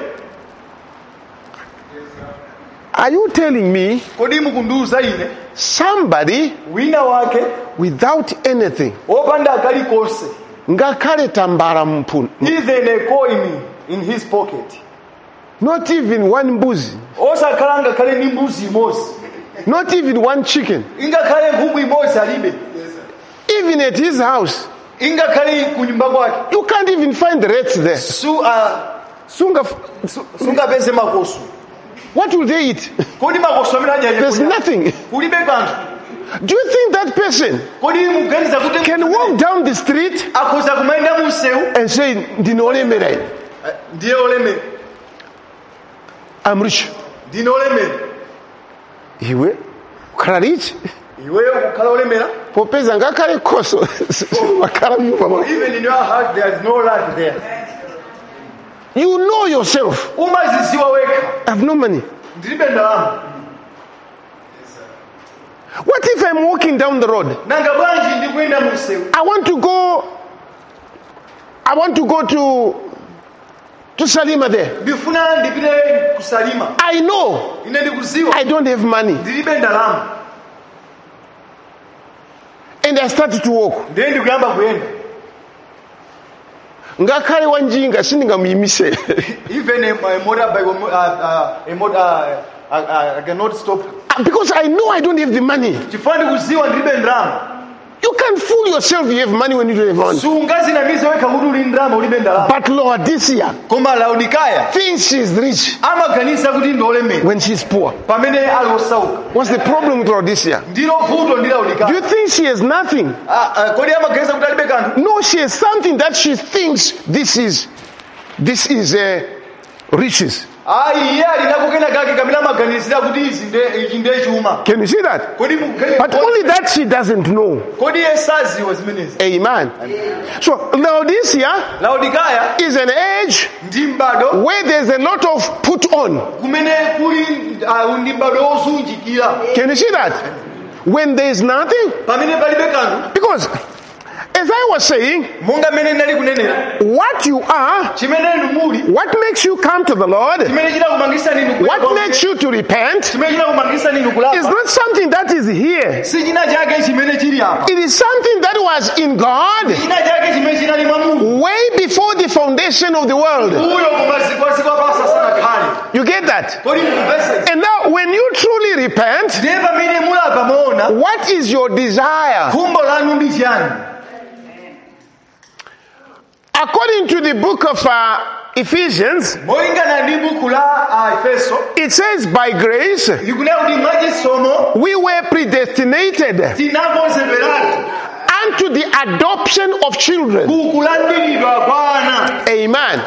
[SPEAKER 1] Are you telling me
[SPEAKER 2] kodi mukundiuza ine
[SPEAKER 1] somebody
[SPEAKER 2] wina wake
[SPEAKER 1] without anything,
[SPEAKER 2] opanda kalikonse
[SPEAKER 1] ngakhale tambala mpunu,
[SPEAKER 2] even a coin in his pocket
[SPEAKER 1] not even one mbuzi,
[SPEAKER 2] osakhala ngakhale ndi mbuzi imodzi
[SPEAKER 1] not even one chicken,
[SPEAKER 2] ingakhale nkhuku imodzi alibe
[SPEAKER 1] even at his house,
[SPEAKER 2] ingakhale ku nyumba kwake
[SPEAKER 1] you can't even find the rats there.
[SPEAKER 2] su a
[SPEAKER 1] Sunga,
[SPEAKER 2] sungapeze makoso
[SPEAKER 1] what will they eat?
[SPEAKER 2] kodi makoso amene
[SPEAKER 1] There's
[SPEAKER 2] adya
[SPEAKER 1] nothing.
[SPEAKER 2] kulibe kanthu
[SPEAKER 1] Do you think that person
[SPEAKER 2] kodi muganiza kuti
[SPEAKER 1] can walk down the street
[SPEAKER 2] akhoza kumayenda mu msewu
[SPEAKER 1] and say, ndinolemera ine,
[SPEAKER 2] ndiye olemera,
[SPEAKER 1] I'm rich?
[SPEAKER 2] ndinolemera,
[SPEAKER 1] Iwe ukhala rich?
[SPEAKER 2] iweyo kukhala olemera?
[SPEAKER 1] Popeza ngakhale khoso wakhala nyumba mwako.
[SPEAKER 2] Even in your heart there is no life there.
[SPEAKER 1] You know yourself.
[SPEAKER 2] Umaziziwa weka,
[SPEAKER 1] I have no money.
[SPEAKER 2] ndilibe ndalama.
[SPEAKER 1] What if I'm walking down the road?
[SPEAKER 2] Nanga bwanji ndikuyenda mu msewu.
[SPEAKER 1] I want to go. I want to go to to Salima there.
[SPEAKER 2] Ndifuna ndipite ku Salima.
[SPEAKER 1] I know
[SPEAKER 2] Ine ndikuziwa
[SPEAKER 1] I don't have money,
[SPEAKER 2] ndilibe ndalama.
[SPEAKER 1] and I started to walk.
[SPEAKER 2] Ndiye ndikuyamba kuyenda.
[SPEAKER 1] Ngakhale wanjinga sindingamuyimise.
[SPEAKER 2] Even a, a motorbike, uh, uh, a motor, uh, uh, I cannot stop.
[SPEAKER 1] Because I know I don't have the money.
[SPEAKER 2] Chifani kuziwa ndilibe ndalama.
[SPEAKER 1] You can't fool yourself you have money when you don't have money.
[SPEAKER 2] Sungazi na mizo weka kuti uli ndalama ulibe ndalama.
[SPEAKER 1] But Laodicea
[SPEAKER 2] Koma Laodikaya
[SPEAKER 1] thinks she's rich
[SPEAKER 2] ama kanisa kuti ndolemera
[SPEAKER 1] when she's poor.
[SPEAKER 2] pamene ali osauka.
[SPEAKER 1] What's the problem with Laodicea?
[SPEAKER 2] Ndilo vuto ndi
[SPEAKER 1] Do you
[SPEAKER 2] Laodikaya.
[SPEAKER 1] think she has nothing?
[SPEAKER 2] Ah, ah, kodi ama kanisa kuti alibe kanthu?
[SPEAKER 1] No, she has something that she thinks this is this is uh, riches.
[SPEAKER 2] Ayi iye ali nakukena kake kamene amaganizira kuti izi nde ichi ndiye chuma.
[SPEAKER 1] Can you see that?
[SPEAKER 2] Kodi mukene
[SPEAKER 1] But only that she doesn't know.
[SPEAKER 2] kodi iye saziwa zimenezi.
[SPEAKER 1] Amen. So Laodicea
[SPEAKER 2] Laodikaya
[SPEAKER 1] is an age
[SPEAKER 2] ndi mbado
[SPEAKER 1] where there's a lot of put on.
[SPEAKER 2] kumene kuli ah, ndi mbado osunjikira.
[SPEAKER 1] Can you see that? When there's nothing,
[SPEAKER 2] Pamene palibe kanthu.
[SPEAKER 1] because as I was saying,
[SPEAKER 2] Monga mene ndali kunenera.
[SPEAKER 1] what you are,
[SPEAKER 2] Chimene inu muli.
[SPEAKER 1] what makes you come to the Lord,
[SPEAKER 2] Chimene chinakumangisa ninu
[SPEAKER 1] what
[SPEAKER 2] kulapa.
[SPEAKER 1] makes you to repent,
[SPEAKER 2] Chimene chinakumangisa ninu
[SPEAKER 1] is
[SPEAKER 2] kulapa.
[SPEAKER 1] not something that is here.
[SPEAKER 2] Si china chake chimene chili apa.
[SPEAKER 1] It is something that was in God
[SPEAKER 2] China chake chimene chinali mwa Mulungu.
[SPEAKER 1] way before the foundation of the world.
[SPEAKER 2] Uyo kumaziko kwa pasa sana kale.
[SPEAKER 1] You get that?
[SPEAKER 2] Kodi mukupesa.
[SPEAKER 1] And now, when you truly repent,
[SPEAKER 2] Ndiye pamene mulapa muona
[SPEAKER 1] what is your desire?
[SPEAKER 2] khumbo lanu ndi chiyani?
[SPEAKER 1] According to the book of uh, Ephesians,
[SPEAKER 2] Molingana ndi buku la ah, Efeso,
[SPEAKER 1] it says, by grace,
[SPEAKER 2] likunena kuti mwachisomo
[SPEAKER 1] we were predestinated
[SPEAKER 2] tinakonzedweratu
[SPEAKER 1] unto the adoption of children.
[SPEAKER 2] kukulandiridwa kwa ana.
[SPEAKER 1] Amen.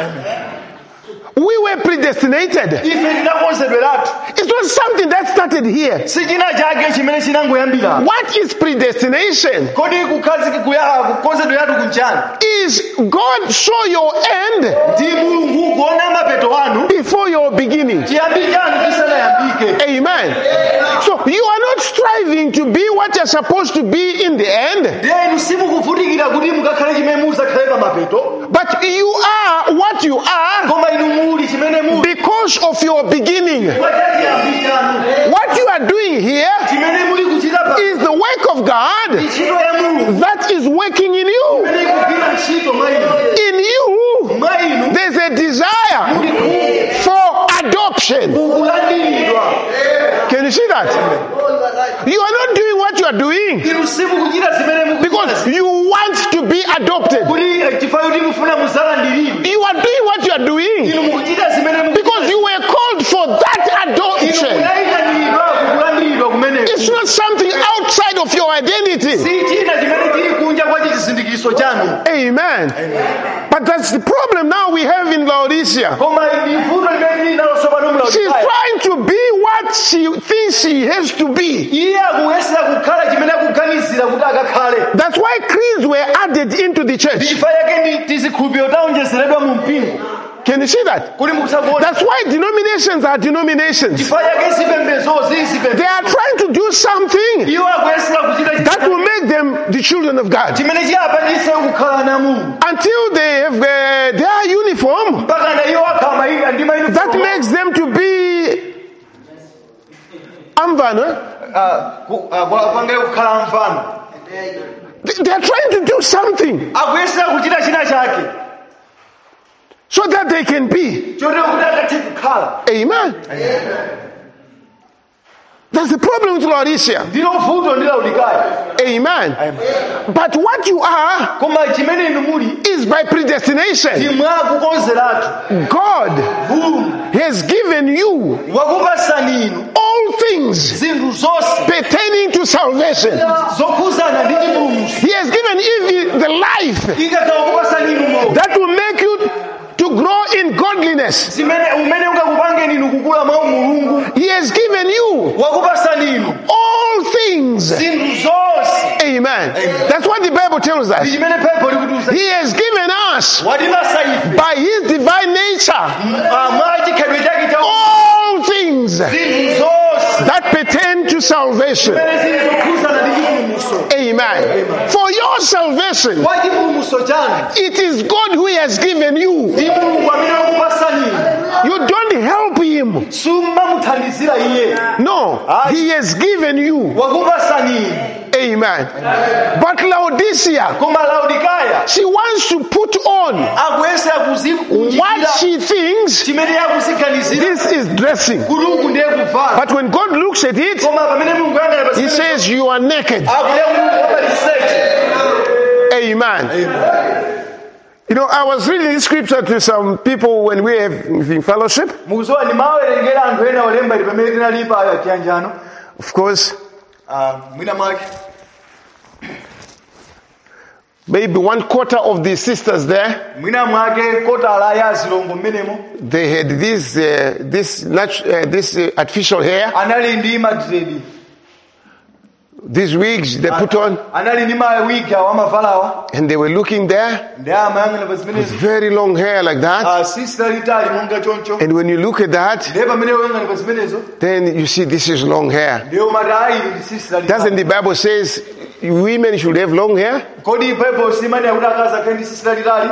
[SPEAKER 1] We were predestinated.
[SPEAKER 2] Ife tinakonzedweratu.
[SPEAKER 1] It's not something that started here.
[SPEAKER 2] Si china chake chimene chinangoyambira.
[SPEAKER 1] What is predestination?
[SPEAKER 2] Kodi kukhaziki kuya kukonzedweratu kunchani?
[SPEAKER 1] Is God saw your end
[SPEAKER 2] Ndi Mulungu kuona mapeto anu
[SPEAKER 1] before your beginning.
[SPEAKER 2] chiyambi chanu chisanayambike.
[SPEAKER 1] Amen. So you are not striving to be what you're supposed to be in the end,
[SPEAKER 2] Ndiye inu simukuvutikira kuti mukakhale chimene muzakhale pa mapeto.
[SPEAKER 1] but you are what you are
[SPEAKER 2] Koma inu muli chimene muli.
[SPEAKER 1] because of your beginning.
[SPEAKER 2] Kwa chiyambi chanu.
[SPEAKER 1] What you are doing here
[SPEAKER 2] Chimene muli kuchita pa
[SPEAKER 1] is the work of God
[SPEAKER 2] ntchito ya Mulungu.
[SPEAKER 1] that is working in you.
[SPEAKER 2] Chimene ikugwira ntchito mwa inu.
[SPEAKER 1] In you,
[SPEAKER 2] Mwa inu
[SPEAKER 1] there's a desire
[SPEAKER 2] muli ku-
[SPEAKER 1] for adoption.
[SPEAKER 2] kukulandiridwa.
[SPEAKER 1] Can you see that? You are not doing what you are doing
[SPEAKER 2] Inu simukuchita zimene mukuchita.
[SPEAKER 1] because you want to be adopted.
[SPEAKER 2] Kuti eh, chifukwa kuti mufuna muzalandiridwe.
[SPEAKER 1] You are doing what you are doing
[SPEAKER 2] Inu mukuchita zimene mukuchita.
[SPEAKER 1] because you were called for that
[SPEAKER 2] Inu
[SPEAKER 1] adoption.
[SPEAKER 2] munayitanidwa kukulandiridwa kumeneko.
[SPEAKER 1] It's not something outside of your identity.
[SPEAKER 2] Si china chimene chili kunja kwa chizindikiritso chanu.
[SPEAKER 1] Amen. But that's the problem now we have in Laodicea.
[SPEAKER 2] Koma ndi vuto limene lili nalo tsopano mu
[SPEAKER 1] She's
[SPEAKER 2] Laodikaya.
[SPEAKER 1] trying to be what she thinks she has to be.
[SPEAKER 2] Iye akuyesera kukhala chimene akuganizira kuti akakhale.
[SPEAKER 1] That's why creeds were added into the church.
[SPEAKER 2] Chifukwa yake ndi tizikhulupiriro taonjezeredwa mu mpingo.
[SPEAKER 1] Can you see that?
[SPEAKER 2] Kuli mukusakuona.
[SPEAKER 1] That's why denominations are denominations.
[SPEAKER 2] Chifukwa yake zipembedzo zili
[SPEAKER 1] They
[SPEAKER 2] zipembedzo.
[SPEAKER 1] are trying to do something
[SPEAKER 2] Iwo akuyesera kuchita
[SPEAKER 1] that will make them the children of God.
[SPEAKER 2] chimene chiyapangitse kukhala na Mulungu.
[SPEAKER 1] Until they have uh, their uniform
[SPEAKER 2] Mpaka na iwo akhala mayina ndi mayina.
[SPEAKER 1] that makes them to be amvana.
[SPEAKER 2] Kwangale kukhala mfano.
[SPEAKER 1] They are trying to do something
[SPEAKER 2] Akuyesera kuchita china chake.
[SPEAKER 1] so that they can be.
[SPEAKER 2] Chote kuti akathe kukhala.
[SPEAKER 1] Amen. That's the problem with Laodicea.
[SPEAKER 2] ndilo vuto ndi Laodikaya.
[SPEAKER 1] Amen. But what you are
[SPEAKER 2] Koma chimene inu muli
[SPEAKER 1] is by predestination.
[SPEAKER 2] ndi mwakukonzeratu.
[SPEAKER 1] God
[SPEAKER 2] Mulungu
[SPEAKER 1] has given you
[SPEAKER 2] wakupasani inu
[SPEAKER 1] all things
[SPEAKER 2] zinthu zonse
[SPEAKER 1] pertaining to salvation.
[SPEAKER 2] zokhuzana ndi chipulumutso.
[SPEAKER 1] He has given even the life
[SPEAKER 2] Ikakhala kupasani inu moyo
[SPEAKER 1] that will make you to grow in godliness.
[SPEAKER 2] zimene umene ungakupangeni inu kukula mwa Mulungu.
[SPEAKER 1] He has given you
[SPEAKER 2] Wakupasani inu
[SPEAKER 1] all things.
[SPEAKER 2] zinthu zonse.
[SPEAKER 1] Amen. That's what the Bible tells
[SPEAKER 2] Ndi
[SPEAKER 1] us.
[SPEAKER 2] chimene Baibulo likutiuza.
[SPEAKER 1] He has given us
[SPEAKER 2] Watipasa ife
[SPEAKER 1] by his divine nature
[SPEAKER 2] ah, mwa chikhalidwe chake cha
[SPEAKER 1] all things
[SPEAKER 2] zinthu zonse
[SPEAKER 1] that pertain to salvation.
[SPEAKER 2] zimene zili zokhuzana ndi chipulumutso.
[SPEAKER 1] Amen. For your salvation,
[SPEAKER 2] Kwa chipulumutso chanu
[SPEAKER 1] it is God who has given you.
[SPEAKER 2] ndi Mulungu amene wakupasani inu.
[SPEAKER 1] You don't help him.
[SPEAKER 2] Sumamuthandizira iye.
[SPEAKER 1] No, he has given you.
[SPEAKER 2] Wakupasani inu.
[SPEAKER 1] Amen. But Laodicea,
[SPEAKER 2] Koma Laodikaya
[SPEAKER 1] she wants to put on
[SPEAKER 2] akuyesa kuzikunjikira
[SPEAKER 1] what she thinks
[SPEAKER 2] chimene yakusiganizira
[SPEAKER 1] this is dressing.
[SPEAKER 2] kuti uku ndiye kuvala.
[SPEAKER 1] But when God looks at it,
[SPEAKER 2] Koma pamene Mulungu yang'ana pa
[SPEAKER 1] he
[SPEAKER 2] zimene
[SPEAKER 1] says you are naked.
[SPEAKER 2] akuya Mulungu wapaliseche.
[SPEAKER 1] Amen. You know, I was reading this scripture to some people when we have in fellowship.
[SPEAKER 2] Mukuzowa ndimawerengera anthu ena olemba ili pamene tinali pa chiyanjano.
[SPEAKER 1] Of course,
[SPEAKER 2] Ah, mwina mwake
[SPEAKER 1] maybe one quarter of the sisters there,
[SPEAKER 2] mwina mwake kotala ya zilongo mmenemo
[SPEAKER 1] they had this uh, this natu- uh, this uh, artificial hair,
[SPEAKER 2] anali ndi madredi,
[SPEAKER 1] these wigs they put on,
[SPEAKER 2] anali ndi mawigi awo amavalawa
[SPEAKER 1] and they were looking there,
[SPEAKER 2] ndi amayang'ana pa zimenezo.
[SPEAKER 1] very long hair like that.
[SPEAKER 2] Ah, sisita litali monga choncho.
[SPEAKER 1] And when you look at that,
[SPEAKER 2] Ndiye pamene uyang'ana pa zimenezo
[SPEAKER 1] then you see this is long hair.
[SPEAKER 2] ndiyo matayi ndi sisita
[SPEAKER 1] Doesn't
[SPEAKER 2] litali.
[SPEAKER 1] the Bible says women should have long hair?
[SPEAKER 2] Kodi Bible simani akuti akazi akhale ndi sisita litali?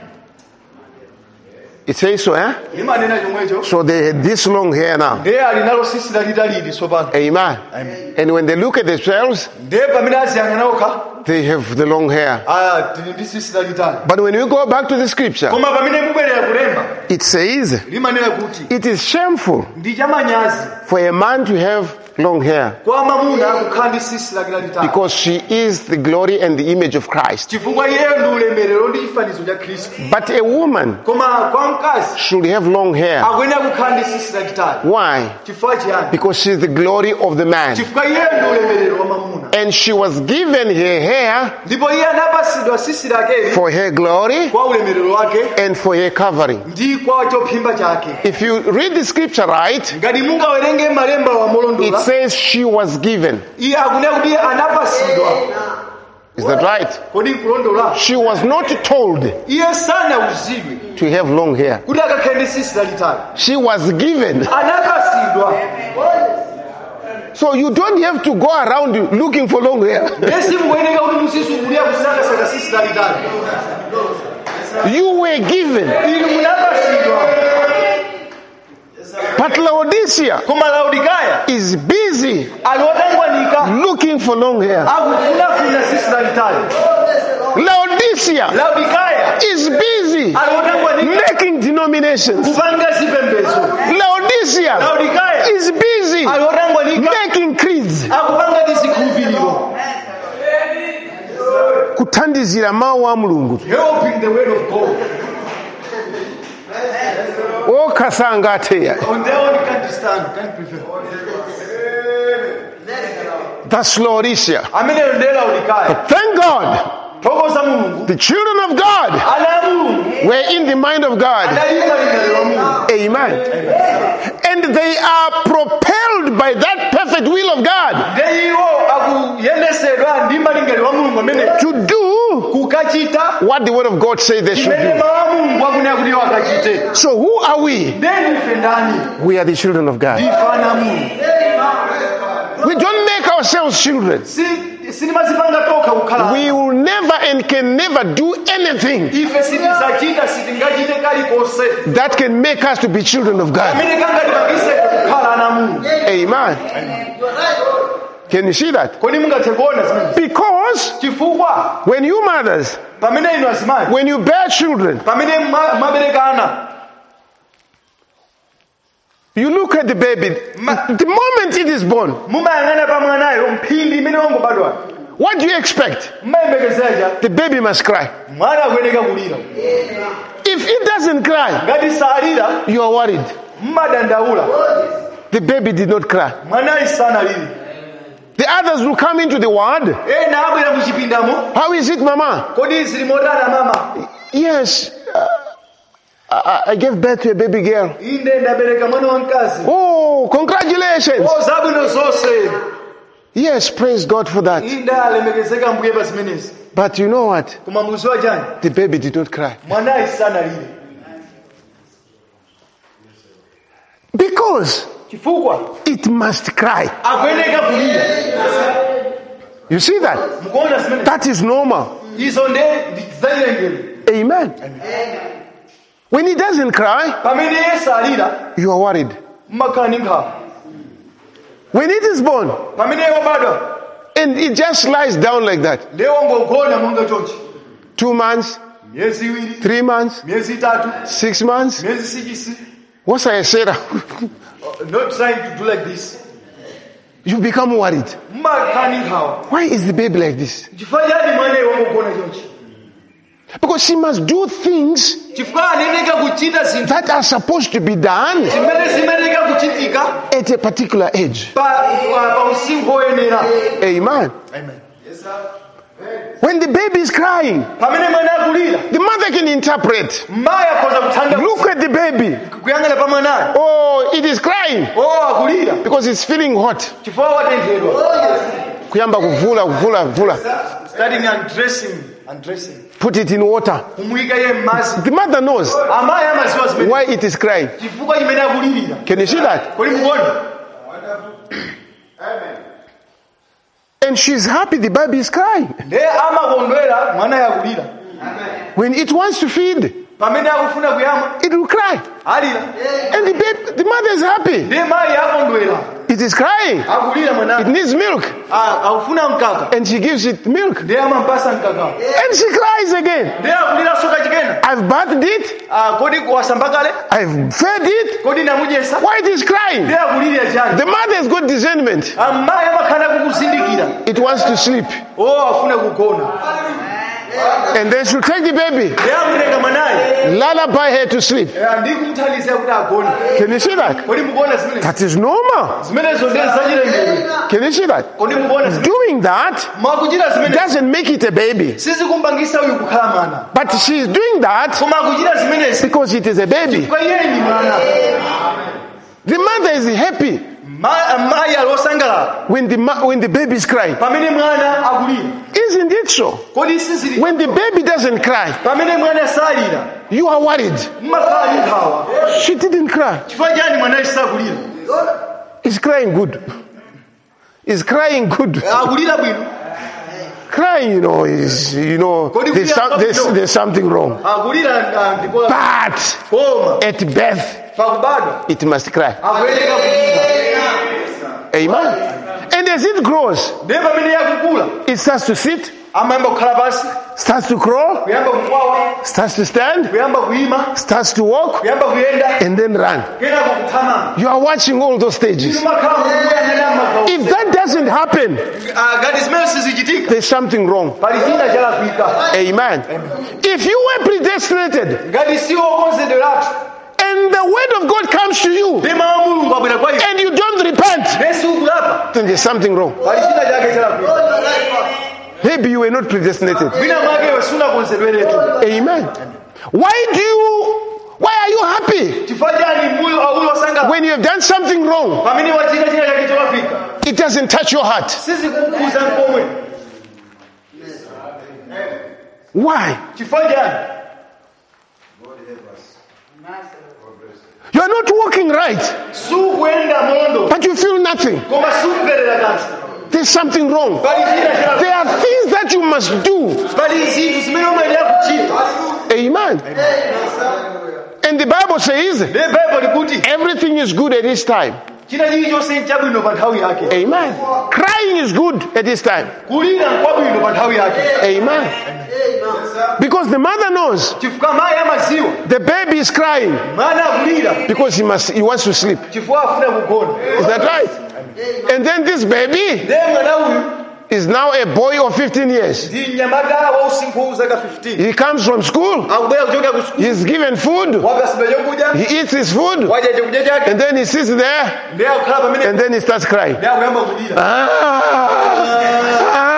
[SPEAKER 1] It says so, eh?
[SPEAKER 2] Imanena chomwecho.
[SPEAKER 1] So they had this long hair now.
[SPEAKER 2] Ndiye ali nalo sisita litali ili tsopano.
[SPEAKER 1] Amen.
[SPEAKER 2] Amen.
[SPEAKER 1] And when they look at themselves,
[SPEAKER 2] Ndiye pamene aziyang'ana okha,
[SPEAKER 1] they have the long hair.
[SPEAKER 2] ah, tili ndi sisita litali.
[SPEAKER 1] But when you go back to the scripture,
[SPEAKER 2] Koma pamene mubwerera kulemba,
[SPEAKER 1] it says
[SPEAKER 2] limanena kuti
[SPEAKER 1] it is shameful
[SPEAKER 2] ndi chamanyazi
[SPEAKER 1] for a man to have long hair
[SPEAKER 2] kwa mamuna kukhala ndi sisita litali.
[SPEAKER 1] because she is the glory and the image of Christ.
[SPEAKER 2] Chifukwa iyeyo ndi ulemerero ndi chifanizo cha Khristu.
[SPEAKER 1] But a woman
[SPEAKER 2] Koma kwa mkazi
[SPEAKER 1] should have long hair.
[SPEAKER 2] akuyenera kukhala ndi sisita litali.
[SPEAKER 1] Why?
[SPEAKER 2] Chifukwa chiyani?
[SPEAKER 1] Because she is the glory of the man.
[SPEAKER 2] Chifukwa iyeyo ndi ulemerero wa mamuna.
[SPEAKER 1] And she was given her hair
[SPEAKER 2] Ndipo iye anapasidwa sisita akeli
[SPEAKER 1] for her glory
[SPEAKER 2] kwa ulemerero wake
[SPEAKER 1] and for her covering.
[SPEAKER 2] ndi kwa chophimba chake.
[SPEAKER 1] If you read the scripture right,
[SPEAKER 2] Ngati mungawerenge malemba wa
[SPEAKER 1] it
[SPEAKER 2] molondola,
[SPEAKER 1] says she was given.
[SPEAKER 2] iye akunena kuti iye anapasidwa.
[SPEAKER 1] Is that right?
[SPEAKER 2] Kodi nkulondola?
[SPEAKER 1] She was not told
[SPEAKER 2] Iye sanauzidwe
[SPEAKER 1] to have long hair.
[SPEAKER 2] kuti akakhale ndi sisita litali.
[SPEAKER 1] She was given.
[SPEAKER 2] Anapasidwa.
[SPEAKER 1] So you don't have to go around looking for long hair.
[SPEAKER 2] Esi mukuyeneka kuti musisungulira kusakasaka sisita litali.
[SPEAKER 1] You were given.
[SPEAKER 2] Inu munapasidwa.
[SPEAKER 1] But Laodicea
[SPEAKER 2] Koma Laodikaya
[SPEAKER 1] is busy
[SPEAKER 2] aliotangwanika
[SPEAKER 1] looking for long hair.
[SPEAKER 2] akufunafuna sisita litali.
[SPEAKER 1] Laodicea
[SPEAKER 2] Laodikaya
[SPEAKER 1] is busy
[SPEAKER 2] aliotangwanika
[SPEAKER 1] making denominations.
[SPEAKER 2] kupanga zipembedzo.
[SPEAKER 1] Laodicea
[SPEAKER 2] Laodikaya
[SPEAKER 1] is busy
[SPEAKER 2] aliotangwanika
[SPEAKER 1] making creeds.
[SPEAKER 2] akupanga tizikhulupiriro.
[SPEAKER 1] Kuthandizira mawu a Mulungu.
[SPEAKER 2] Helping the word of God.
[SPEAKER 1] Okasanga ateya.
[SPEAKER 2] On their own, you can't stand, can't prefer.
[SPEAKER 1] That's Laodicea.
[SPEAKER 2] Amene ndela Laodikaya.
[SPEAKER 1] Thank God
[SPEAKER 2] Tokoza Mulungu.
[SPEAKER 1] the children of God
[SPEAKER 2] Ana Mulungu.
[SPEAKER 1] were in the mind of God.
[SPEAKER 2] Analinga lingaliro wa Mulungu.
[SPEAKER 1] Amen. And they are propelled by that perfect will of God
[SPEAKER 2] Ndeiwo akuyendesedwa ndi malingaliro wa Mulungu amene
[SPEAKER 1] to do
[SPEAKER 2] kukachita
[SPEAKER 1] what the word of God says they should
[SPEAKER 2] imene
[SPEAKER 1] do.
[SPEAKER 2] mawu a Mulungu akunena kuti wakachite.
[SPEAKER 1] So who are we?
[SPEAKER 2] Ndeni ife ndani?
[SPEAKER 1] We are the children of God.
[SPEAKER 2] Ndifana a Mulungu.
[SPEAKER 1] We don't make ourselves children.
[SPEAKER 2] Si sinimazipanga toka kukhala.
[SPEAKER 1] We will never and can never do anything
[SPEAKER 2] Ife sitizachita sitingachite kalikonse.
[SPEAKER 1] that can make us to be children of God.
[SPEAKER 2] Amene kangatipangise kukhala ana Mulungu.
[SPEAKER 1] Amen. Can you see that?
[SPEAKER 2] Kodi mungathe kuona zimene?
[SPEAKER 1] Because
[SPEAKER 2] Chifukwa
[SPEAKER 1] when you mothers,
[SPEAKER 2] pamene inu azimayi,
[SPEAKER 1] when you bear children,
[SPEAKER 2] pamene mwa- mwabereka ana,
[SPEAKER 1] You look at the baby. The moment it is born,
[SPEAKER 2] mumayang'ana pa mwanayo mphindi imene wangobadwa.
[SPEAKER 1] what do you expect?
[SPEAKER 2] Mmayembekezaja
[SPEAKER 1] The baby must cry.
[SPEAKER 2] mwana akuyeneka kulira.
[SPEAKER 1] If it doesn't cry,
[SPEAKER 2] Ngati salira
[SPEAKER 1] you are worried.
[SPEAKER 2] mmadandaula.
[SPEAKER 1] The baby did not cry.
[SPEAKER 2] Mwanayi sanalire.
[SPEAKER 1] The others will come into the world.
[SPEAKER 2] Ena abwera mu chipindamo.
[SPEAKER 1] How is it, Mama?
[SPEAKER 2] Kodi zili motana mama?
[SPEAKER 1] Yes, uh, I, I gave birth to a baby girl.
[SPEAKER 2] Inde ndabereka mwana wamkazi.
[SPEAKER 1] Oh, congratulations.
[SPEAKER 2] Oh, zabwino zonse.
[SPEAKER 1] Yes, praise God for that.
[SPEAKER 2] Inde alemekezeka mbuye pa zimenezi.
[SPEAKER 1] But you know what?
[SPEAKER 2] Koma muziwa chani?
[SPEAKER 1] The baby did not cry.
[SPEAKER 2] Mwanayi sanalire.
[SPEAKER 1] Because
[SPEAKER 2] Chifukwa
[SPEAKER 1] it must cry.
[SPEAKER 2] akuyeneka kulira.
[SPEAKER 1] You see that?
[SPEAKER 2] Mukuona zimenezi.
[SPEAKER 1] That is normal.
[SPEAKER 2] Izo nde ndizayilengero.
[SPEAKER 1] Amen. When he doesn't cry,
[SPEAKER 2] Pamene Yesu alira,
[SPEAKER 1] you are worried.
[SPEAKER 2] mmakhala ndi nkhawa.
[SPEAKER 1] When it is born
[SPEAKER 2] Pamene wabadwa,
[SPEAKER 1] and it just lies down like that,
[SPEAKER 2] lero ngogona monga chonchi.
[SPEAKER 1] two months,
[SPEAKER 2] Myezi iwiri,
[SPEAKER 1] three months,
[SPEAKER 2] myezi itatu,
[SPEAKER 1] six months,
[SPEAKER 2] myezi sikisi.
[SPEAKER 1] what's I said?
[SPEAKER 2] Not trying to do like this.
[SPEAKER 1] You become worried.
[SPEAKER 2] Mmakhala ndi nkhawa.
[SPEAKER 1] Why is the baby like this?
[SPEAKER 2] Chifukwa chani mwanayi wangogona chonchi?
[SPEAKER 1] Because she must do things
[SPEAKER 2] Chifukwa aneneka kuchita zinthu
[SPEAKER 1] that are supposed to be done
[SPEAKER 2] zimene zimeneka kuchitika
[SPEAKER 1] at a particular age.
[SPEAKER 2] pa pa- pa usinkhu woyenera.
[SPEAKER 1] Amen.
[SPEAKER 2] Amen.
[SPEAKER 1] When the baby is crying,
[SPEAKER 2] Pamene mwana akulira,
[SPEAKER 1] the mother can interpret.
[SPEAKER 2] mayi akhoza kuthanda
[SPEAKER 1] Look at the baby.
[SPEAKER 2] kuyang'ana pa mwanayo.
[SPEAKER 1] Oh, it is crying
[SPEAKER 2] Oh, akulira
[SPEAKER 1] because it's feeling hot.
[SPEAKER 2] chifukwa watenthedwa.
[SPEAKER 1] Kuyamba kuvula, kuvula, kuvula.
[SPEAKER 2] Starting undressing, undressing.
[SPEAKER 1] Put it in water.
[SPEAKER 2] Kumuyika ye m'madzi.
[SPEAKER 1] The mother knows
[SPEAKER 2] Amayi amaziwa zimene.
[SPEAKER 1] why it is crying.
[SPEAKER 2] Chifukwa chimene akulirira.
[SPEAKER 1] Can you see that?
[SPEAKER 2] Kodi mukuona?
[SPEAKER 1] And she's happy the baby is crying.
[SPEAKER 2] Nde amakondwera mwanayo akulira.
[SPEAKER 1] When it wants to feed,
[SPEAKER 2] Pamene akufuna kuyamwa,
[SPEAKER 1] it will cry.
[SPEAKER 2] alira.
[SPEAKER 1] And the baby, the mother is happy.
[SPEAKER 2] Nde mayi akondwera.
[SPEAKER 1] It is crying.
[SPEAKER 2] Akulira
[SPEAKER 1] It
[SPEAKER 2] mwanayo.
[SPEAKER 1] needs milk.
[SPEAKER 2] Ah, akufuna mkaka.
[SPEAKER 1] And she gives it milk.
[SPEAKER 2] Nde amampasa mkaka.
[SPEAKER 1] And she cries again.
[SPEAKER 2] Nde akulira soka chikena.
[SPEAKER 1] I've bathed it.
[SPEAKER 2] Ah, kodi kuwasamba kale?
[SPEAKER 1] I've fed it.
[SPEAKER 2] Kodi namudyesa?
[SPEAKER 1] Why it is crying?
[SPEAKER 2] Nde akulirira chani?
[SPEAKER 1] The mother has got discernment.
[SPEAKER 2] Amayi amakhala kukuzindikira.
[SPEAKER 1] It wants to sleep.
[SPEAKER 2] Oh, afuna kugona.
[SPEAKER 1] And then she'll take the baby,
[SPEAKER 2] Nde amutenga mwanayo.
[SPEAKER 1] lullaby her to sleep.
[SPEAKER 2] Eh, ndi kumuthandizira kuti agone.
[SPEAKER 1] Can you see that?
[SPEAKER 2] Kodi mukuona zimene?
[SPEAKER 1] That is normal.
[SPEAKER 2] Zimenezo ndi zachilengedwe.
[SPEAKER 1] Can you see that?
[SPEAKER 2] Kodi mukuona zimene?
[SPEAKER 1] Doing that
[SPEAKER 2] Mwakuchita zimene.
[SPEAKER 1] doesn't make it a baby.
[SPEAKER 2] Sizikumpangisa uyu kukhala mwana.
[SPEAKER 1] But she's doing that
[SPEAKER 2] Koma akuchita zimenezi.
[SPEAKER 1] because it is a baby.
[SPEAKER 2] Kwa iye ni mwana.
[SPEAKER 1] The mother is happy
[SPEAKER 2] Ma- Mayi alosangalala.
[SPEAKER 1] when the, ma- when the baby is crying.
[SPEAKER 2] Pamene mwana akulira.
[SPEAKER 1] Isn't it so?
[SPEAKER 2] Kodi sizili.
[SPEAKER 1] When the baby doesn't cry,
[SPEAKER 2] Pamene mwana salira.
[SPEAKER 1] you are worried.
[SPEAKER 2] Mmakhala ndi nkhawa.
[SPEAKER 1] She didn't cry.
[SPEAKER 2] Chifukwa chani mwanayo sakulira?
[SPEAKER 1] He's crying good. He's crying good.
[SPEAKER 2] Akulira bwino.
[SPEAKER 1] Crying, you know, is you know there's, some, there's, there's something wrong.
[SPEAKER 2] Akulira ah, ndipo
[SPEAKER 1] But
[SPEAKER 2] koma.
[SPEAKER 1] at birth,
[SPEAKER 2] Pakubadwa.
[SPEAKER 1] it must cry.
[SPEAKER 2] Akuyeneka kulira.
[SPEAKER 1] Amen. And as it grows,
[SPEAKER 2] Nde pamene yakukula.
[SPEAKER 1] it starts to sit,
[SPEAKER 2] Amayamba kukhala pansi.
[SPEAKER 1] starts to crawl,
[SPEAKER 2] Kuyamba kukwawa.
[SPEAKER 1] starts to stand,
[SPEAKER 2] Kuyamba kuyima.
[SPEAKER 1] starts to walk,
[SPEAKER 2] Kuyamba kuyenda.
[SPEAKER 1] and then run.
[SPEAKER 2] Kena kukuthamanga.
[SPEAKER 1] You are watching all those stages.
[SPEAKER 2] Makhala mukuyang'ana makhala.
[SPEAKER 1] If that doesn't happen,
[SPEAKER 2] Ah, ngati zimene sizichitika.
[SPEAKER 1] there's something wrong.
[SPEAKER 2] Pali china chalakwika.
[SPEAKER 1] Amen. If you were predestinated
[SPEAKER 2] Ngati si wokonzedweratu.
[SPEAKER 1] and the word of God comes to you
[SPEAKER 2] Ndi mawu a Mulungu abwera kwa iwe.
[SPEAKER 1] and you don't repent,
[SPEAKER 2] Nesi ukulapa.
[SPEAKER 1] then there's something wrong.
[SPEAKER 2] Pali china chake chalakwika.
[SPEAKER 1] Maybe you were not predestinated.
[SPEAKER 2] Mwina mwake iwe sunakonzedweretu.
[SPEAKER 1] Amen. Why do you, why are you happy
[SPEAKER 2] Chifukwa chani muli auli wasangala.
[SPEAKER 1] when you have done something wrong?
[SPEAKER 2] Pamene wachita china chake cholakwika.
[SPEAKER 1] It doesn't touch your heart.
[SPEAKER 2] Sizikukuza nkomwe.
[SPEAKER 1] Why?
[SPEAKER 2] Chifukwa chani?
[SPEAKER 1] You are not walking right,
[SPEAKER 2] Sukuyenda mondo.
[SPEAKER 1] but you feel nothing.
[SPEAKER 2] Koma sukuperera kansi.
[SPEAKER 1] There's something wrong.
[SPEAKER 2] Pali china chalakwika.
[SPEAKER 1] There are things that you must do.
[SPEAKER 2] Pali zinthu zimene umayenera kuchita.
[SPEAKER 1] Amen. And the Bible says
[SPEAKER 2] Ndi Bible likuti
[SPEAKER 1] everything is good at its time.
[SPEAKER 2] china chilichonse nchabwino pa nthawi yake.
[SPEAKER 1] Amen. Crying is good at this time.
[SPEAKER 2] Kulira nkwabwino pa nthawi yake.
[SPEAKER 1] Amen. Because the mother knows
[SPEAKER 2] chifukwa mayi amadziwa
[SPEAKER 1] the baby is crying
[SPEAKER 2] mwana akulira
[SPEAKER 1] because he must he wants to sleep.
[SPEAKER 2] chifukwa afuna kugona.
[SPEAKER 1] Is that right? And then this baby
[SPEAKER 2] ndiye mwana uyu
[SPEAKER 1] is now a boy of fifteen years.
[SPEAKER 2] ndi mnyamata wa usinkhu zaka fifteen.
[SPEAKER 1] He comes from school.
[SPEAKER 2] akubwera kuchoka ku school.
[SPEAKER 1] He's given food.
[SPEAKER 2] wapasidwa chakudya.
[SPEAKER 1] He eats his food.
[SPEAKER 2] wadya chakudya chake.
[SPEAKER 1] And then he sits there.
[SPEAKER 2] ndiye akukhala pamene.
[SPEAKER 1] And then he starts crying.
[SPEAKER 2] ndiye akuyamba kulira.
[SPEAKER 1] Ah, ah,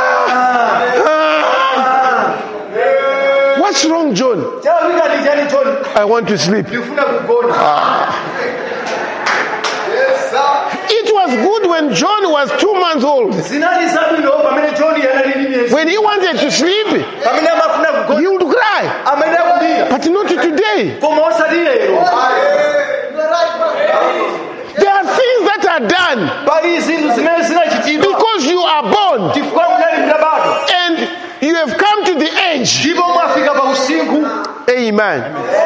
[SPEAKER 1] what's wrong, John?
[SPEAKER 2] chawika ndi chani John?
[SPEAKER 1] I want to sleep.
[SPEAKER 2] ndifuna kugona. yes sir.
[SPEAKER 1] It was good when John was two months old.
[SPEAKER 2] zinali zabwino pamene John yanali miezi.
[SPEAKER 1] When he wanted to sleep,
[SPEAKER 2] pamene amafuna kugona.
[SPEAKER 1] he would cry.
[SPEAKER 2] amene kulira.
[SPEAKER 1] But not today.
[SPEAKER 2] koma osati lero.
[SPEAKER 1] There are things that are done
[SPEAKER 2] pali zinthu zimene zinachitidwa.
[SPEAKER 1] because you are born
[SPEAKER 2] chifukwa munali mdabado.
[SPEAKER 1] and you have come to the age.
[SPEAKER 2] ndipo mwafika pa usinkhu.
[SPEAKER 1] Amen.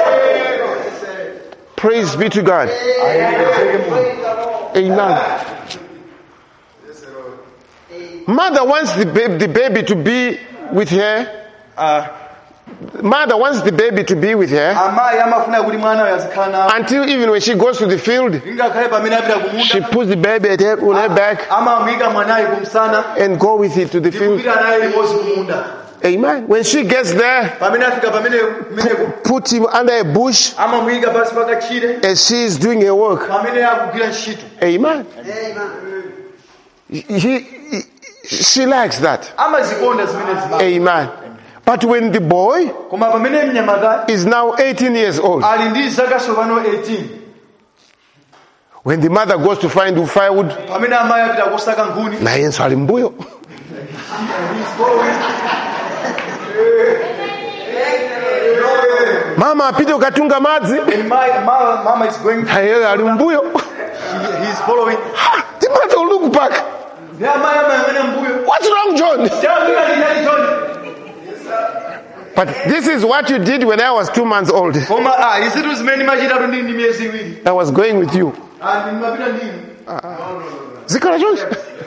[SPEAKER 1] Praise be to God. Amen. Mother wants the baby, the baby to be with her.
[SPEAKER 2] Uh,
[SPEAKER 1] Mother wants the baby to be with her
[SPEAKER 2] amayi amafuna kuti mwana uyo azikhala nawo.
[SPEAKER 1] until even when she goes to the field,
[SPEAKER 2] ingakhale pamene apita
[SPEAKER 1] she
[SPEAKER 2] kumunda.
[SPEAKER 1] puts the baby at her, on her back
[SPEAKER 2] amamuyika mwanayi kumsana.
[SPEAKER 1] and go with it to the field.
[SPEAKER 2] ndikupita naye limodzi kumunda.
[SPEAKER 1] Amen. When she gets there,
[SPEAKER 2] pamene afika pamene pamenepo
[SPEAKER 1] put him under a bush
[SPEAKER 2] amamuyika pansi pakachire.
[SPEAKER 1] as she is doing her work.
[SPEAKER 2] pamene akugwira ntchito.
[SPEAKER 1] Amen. He, he, she likes that.
[SPEAKER 2] amazikonda zimene zimene.
[SPEAKER 1] Amen. But when the boy
[SPEAKER 2] koma pamene mnyamata
[SPEAKER 1] is now eighteen years old,
[SPEAKER 2] ali ndi zaka tsopano eighteen.
[SPEAKER 1] when the mother goes to find firewood,
[SPEAKER 2] pamene amayi apita kusaka nkhuni.
[SPEAKER 1] nayenso ali mbuyo. Mama apite ukatunga madzi,
[SPEAKER 2] and my, my mama is going.
[SPEAKER 1] naye ali mbuyo.
[SPEAKER 2] he, he is following.
[SPEAKER 1] The mother will look back.
[SPEAKER 2] ndiye amayi amayang'ana mbuyo.
[SPEAKER 1] What's wrong, John?
[SPEAKER 2] chawika ndi chani John?
[SPEAKER 1] But this is what you did when I was two months old.
[SPEAKER 2] koma ah izitu zimene machitatu ndi ndi miyezi iwiri.
[SPEAKER 1] I was going with you.
[SPEAKER 2] and mapita ndini.
[SPEAKER 1] Zikhala chonse.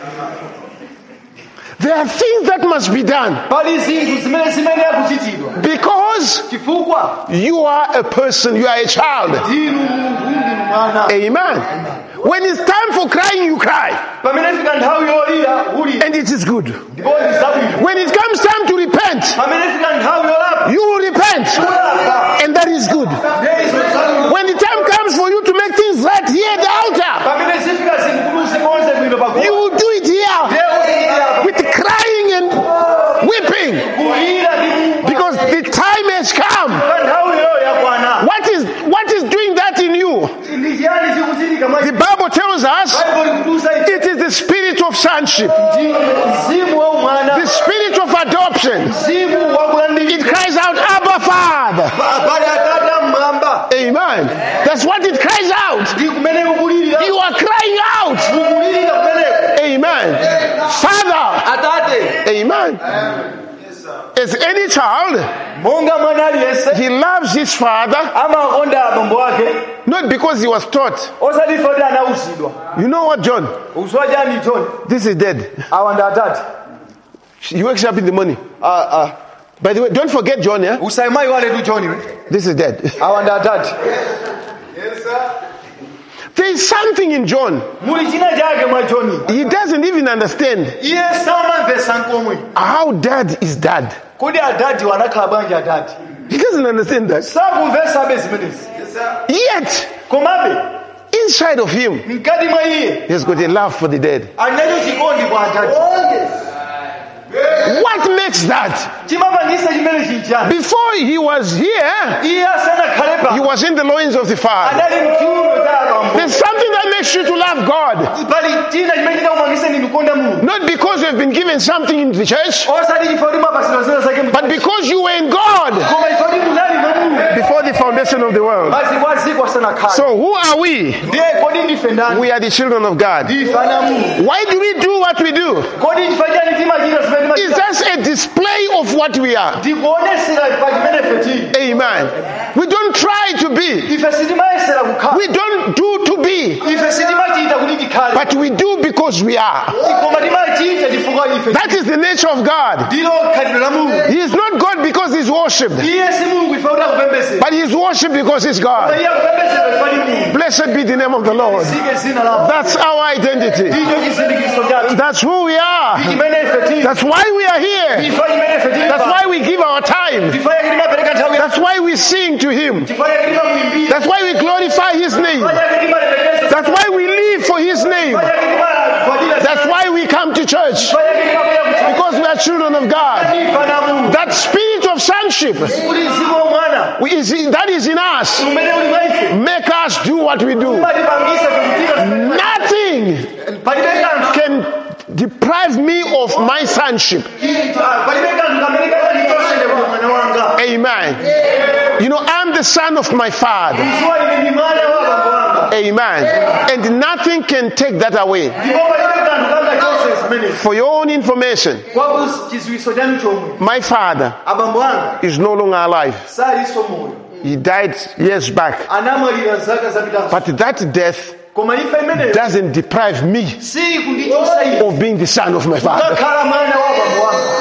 [SPEAKER 1] There are things that must be done
[SPEAKER 2] pali zinthu zimene zimene akuchitidwa.
[SPEAKER 1] because
[SPEAKER 2] chifukwa
[SPEAKER 1] you are a person, you are a child.
[SPEAKER 2] ndinu munthu ndinu mwana.
[SPEAKER 1] Amen. When it's time for crying, you cry.
[SPEAKER 2] pamene fika nthawi yolira uli.
[SPEAKER 1] And it is good.
[SPEAKER 2] ndipo ndi zabwino.
[SPEAKER 1] When it comes time to repent,
[SPEAKER 2] pamene fika nthawi yolapa.
[SPEAKER 1] you will repent. And that is good.
[SPEAKER 2] ndiye izo zabwino.
[SPEAKER 1] When the time comes for you to make things right here at the altar,
[SPEAKER 2] pamene zifika zinthu zikonze bwino pakuti.
[SPEAKER 1] you will do it here
[SPEAKER 2] ndiye uzichitira.
[SPEAKER 1] with crying and weeping
[SPEAKER 2] kulira ndi
[SPEAKER 1] because the time has come.
[SPEAKER 2] nthawi yo yakwana.
[SPEAKER 1] What is what is doing that in you?
[SPEAKER 2] ndi chiyani chikuchitika mwa.
[SPEAKER 1] The Bible tells us
[SPEAKER 2] Bible ikudusa
[SPEAKER 1] it is the spirit of sonship,
[SPEAKER 2] mzimu wa umwana.
[SPEAKER 1] the spirit of adoption.
[SPEAKER 2] mzimu wa kulandira.
[SPEAKER 1] It cries out, Abba, Father.
[SPEAKER 2] pali akata mmwamba.
[SPEAKER 1] Amen. That's what it cries out.
[SPEAKER 2] ndi kumene kukulira.
[SPEAKER 1] You are crying out.
[SPEAKER 2] kukulira kumeneko.
[SPEAKER 1] Amen. Father.
[SPEAKER 2] atate.
[SPEAKER 1] Amen. As any child,
[SPEAKER 2] monga mwana aliyense.
[SPEAKER 1] he loves his father
[SPEAKER 2] amakonda abambo ake.
[SPEAKER 1] not because he was taught.
[SPEAKER 2] osati foti anauzidwa.
[SPEAKER 1] You know what, John?
[SPEAKER 2] uzwa chani John?
[SPEAKER 1] This is dead.
[SPEAKER 2] awa ndi atate.
[SPEAKER 1] He wakes up in the morning.
[SPEAKER 2] ah ah
[SPEAKER 1] By the way, don't forget John, yeah?
[SPEAKER 2] usaimayi wale tu John we.
[SPEAKER 1] This is dead.
[SPEAKER 2] awa ndi atate.
[SPEAKER 1] There is something in John.
[SPEAKER 2] muli china chake mwa John.
[SPEAKER 1] He doesn't even understand
[SPEAKER 2] iye samamvesa nkomwe.
[SPEAKER 1] how dad is dad.
[SPEAKER 2] kodi adadi wanakhala bwanji adadi.
[SPEAKER 1] He doesn't understand that.
[SPEAKER 2] sakumvesa be zimenezi.
[SPEAKER 1] Yet,
[SPEAKER 2] komabe
[SPEAKER 1] inside of him,
[SPEAKER 2] mkati mwa iye
[SPEAKER 1] he's got a love for the dead.
[SPEAKER 2] anacho chikondi kwa adadi.
[SPEAKER 1] What makes that?
[SPEAKER 2] chimapangisa chimene chinchani.
[SPEAKER 1] Before he was here,
[SPEAKER 2] iye asanakhale
[SPEAKER 1] he
[SPEAKER 2] pa.
[SPEAKER 1] was in the loins of the Father.
[SPEAKER 2] adali mchiuno cha abambo.
[SPEAKER 1] There's something that makes you to love God.
[SPEAKER 2] pali china chimene chinakumangisa ndi kukonda Mulungu.
[SPEAKER 1] Not because you've been given something in the church,
[SPEAKER 2] osati chifoti mapasidwa zina zake mu-
[SPEAKER 1] but because you were in God
[SPEAKER 2] koma chifoti munali mwa Mulungu.
[SPEAKER 1] before the foundation foundation of the world.
[SPEAKER 2] maziko aziko asanakhala.
[SPEAKER 1] So who are we?
[SPEAKER 2] Ndiye kodi ndife ndani?
[SPEAKER 1] We are the children of God.
[SPEAKER 2] Ndife ana Mulungu.
[SPEAKER 1] Why do we do what we do?
[SPEAKER 2] Kodi ndifanyani timachita zimene
[SPEAKER 1] It's
[SPEAKER 2] timachita?
[SPEAKER 1] just a display of what we are.
[SPEAKER 2] Ndikuonesera pa chimene ife tili.
[SPEAKER 1] Amen. We don't try to be.
[SPEAKER 2] Ife sitimayesera kukhala.
[SPEAKER 1] We don't do to be.
[SPEAKER 2] Ife sitimachita kuti tikhale.
[SPEAKER 1] But we do because we are.
[SPEAKER 2] Koma timachita chifukwa ife.
[SPEAKER 1] That is the nature of God.
[SPEAKER 2] Ndilo khalidwe la Mulungu.
[SPEAKER 1] He is not God because he's worshipped.
[SPEAKER 2] Iye si Mulungu ife kuti akupembedzera.
[SPEAKER 1] But he is worshipped because he's God.
[SPEAKER 2] Iye akupembedzera ife ali Mulungu.
[SPEAKER 1] Blessed be the name of the Lord.
[SPEAKER 2] Sike zina la.
[SPEAKER 1] That's our identity.
[SPEAKER 2] Ndicho chisindikizo chathu.
[SPEAKER 1] That's who we are.
[SPEAKER 2] Chimene ife tili.
[SPEAKER 1] That's why we are here.
[SPEAKER 2] Ife chimene ife tili.
[SPEAKER 1] That's why we give our time.
[SPEAKER 2] Ife yake timapereka nthawi.
[SPEAKER 1] That's why we sing to him.
[SPEAKER 2] Ife yake timamuimbira.
[SPEAKER 1] That's why we glorify his name.
[SPEAKER 2] Ife yake timalemekeza.
[SPEAKER 1] That's why we live for his name.
[SPEAKER 2] Ife yake timakwadira.
[SPEAKER 1] That's why we come to church.
[SPEAKER 2] Ife yake timapera kuti.
[SPEAKER 1] Because we are children of God.
[SPEAKER 2] Ife ana Mulungu.
[SPEAKER 1] That spirit of sonship
[SPEAKER 2] Kuti mzimu wa mwana.
[SPEAKER 1] we- is in- that is in us.
[SPEAKER 2] Umene uli mwa ife.
[SPEAKER 1] Make us do what we do.
[SPEAKER 2] Umatipangisa kuchita zimene.
[SPEAKER 1] Nothing
[SPEAKER 2] Palibe kanthu.
[SPEAKER 1] can deprive me of my sonship.
[SPEAKER 2] Palibe kanthu kamene kakanditosere kwa mwana wanga.
[SPEAKER 1] Amen. You know, I'm the son of my father.
[SPEAKER 2] Iziwa ine ndi mwana wa bambo wanga.
[SPEAKER 1] Amen. And nothing can take that away.
[SPEAKER 2] Ndipo palibe kanthu kangachose zimene.
[SPEAKER 1] For your own information,
[SPEAKER 2] Kwa chiziwiso chanu chomwe.
[SPEAKER 1] my father
[SPEAKER 2] Abambo anga
[SPEAKER 1] is no longer alive.
[SPEAKER 2] saliso moyo.
[SPEAKER 1] He died years back.
[SPEAKER 2] Anamwalira zaka zapitazo.
[SPEAKER 1] But that death
[SPEAKER 2] Koma ife imene
[SPEAKER 1] doesn't deprive me
[SPEAKER 2] si kundichosa ife.
[SPEAKER 1] of being the son of my father.
[SPEAKER 2] Kakhala mwana wa bambo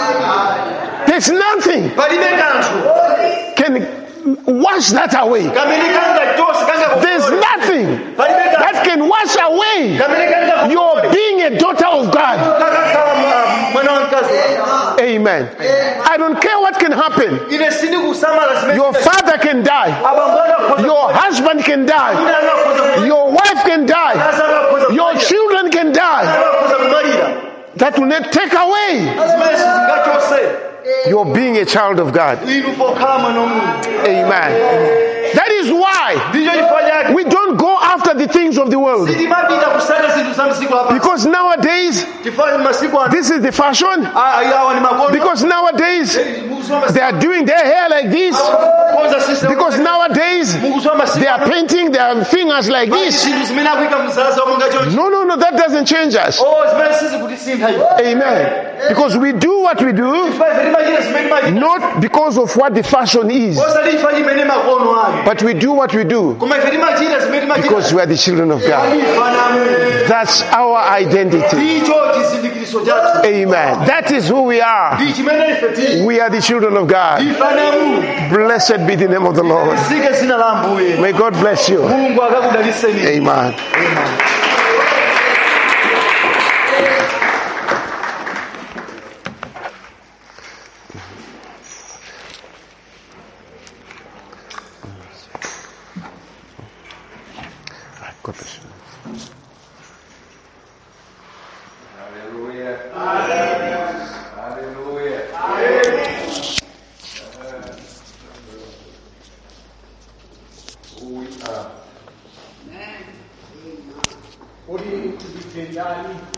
[SPEAKER 2] wanga.
[SPEAKER 1] There's nothing
[SPEAKER 2] Palibe kanthu
[SPEAKER 1] can wash that away.
[SPEAKER 2] kamene kangachose kanga.
[SPEAKER 1] There's nothing
[SPEAKER 2] Palibe kanthu
[SPEAKER 1] that can wash away
[SPEAKER 2] kamene kanga.
[SPEAKER 1] your being a daughter of God.
[SPEAKER 2] Kakhala mwana wa mkazi wanga.
[SPEAKER 1] Amen. I don't care what can happen.
[SPEAKER 2] Ine sindi kusamala zimene.
[SPEAKER 1] Your father can die.
[SPEAKER 2] Abambo anga akhoza.
[SPEAKER 1] Your husband can die.
[SPEAKER 2] Ine akhoza.
[SPEAKER 1] Your wife can die. Your children can die.
[SPEAKER 2] akhoza kumalira.
[SPEAKER 1] That will not take away
[SPEAKER 2] Zimene sizingachose.
[SPEAKER 1] your being a child of God.
[SPEAKER 2] Inu pokhala mwana wa Mulungu.
[SPEAKER 1] Amen. That is why
[SPEAKER 2] Ndicho chifukwa chake.
[SPEAKER 1] we don't go after the things of the world.
[SPEAKER 2] Sitimapita kusaka zinthu za msiku hapa.
[SPEAKER 1] Because nowadays,
[SPEAKER 2] Chifukwa masiku ano.
[SPEAKER 1] this is the fashion.
[SPEAKER 2] Ah, awa ni makono.
[SPEAKER 1] Because nowadays, they are doing their hair like this.
[SPEAKER 2] Koza system.
[SPEAKER 1] Because nowadays,
[SPEAKER 2] Mukusoma masiku.
[SPEAKER 1] they are painting their fingers like this.
[SPEAKER 2] Zinthu zimene akuika mzaza monga choncho.
[SPEAKER 1] No, no, no, that doesn't change us.
[SPEAKER 2] Oh, zimene sisi kutisintha ife.
[SPEAKER 1] Amen. Because we do what we do,
[SPEAKER 2] Chifukwa ife timachita zimene timachita.
[SPEAKER 1] not because of what the fashion is,
[SPEAKER 2] Kosa lifa chimene makono ake.
[SPEAKER 1] but we do what we do
[SPEAKER 2] Koma ife timachita zimene timachita.
[SPEAKER 1] because we are the children of God.
[SPEAKER 2] Ife ana Mulungu.
[SPEAKER 1] That's our identity.
[SPEAKER 2] Ndicho chisindikizo chathu.
[SPEAKER 1] Amen. That is who we are.
[SPEAKER 2] Ndi chimene ife tili.
[SPEAKER 1] We are the children of God.
[SPEAKER 2] Ife ana Mulungu.
[SPEAKER 1] Blessed be the name of the Lord.
[SPEAKER 2] Sike zina la Ambuye.
[SPEAKER 1] May God bless you.
[SPEAKER 2] Mulungu akakudaliseni.
[SPEAKER 1] Amen. God bless you.
[SPEAKER 3] Hallelujah. Hallelujah. Who we are.
[SPEAKER 4] Odi kujitendani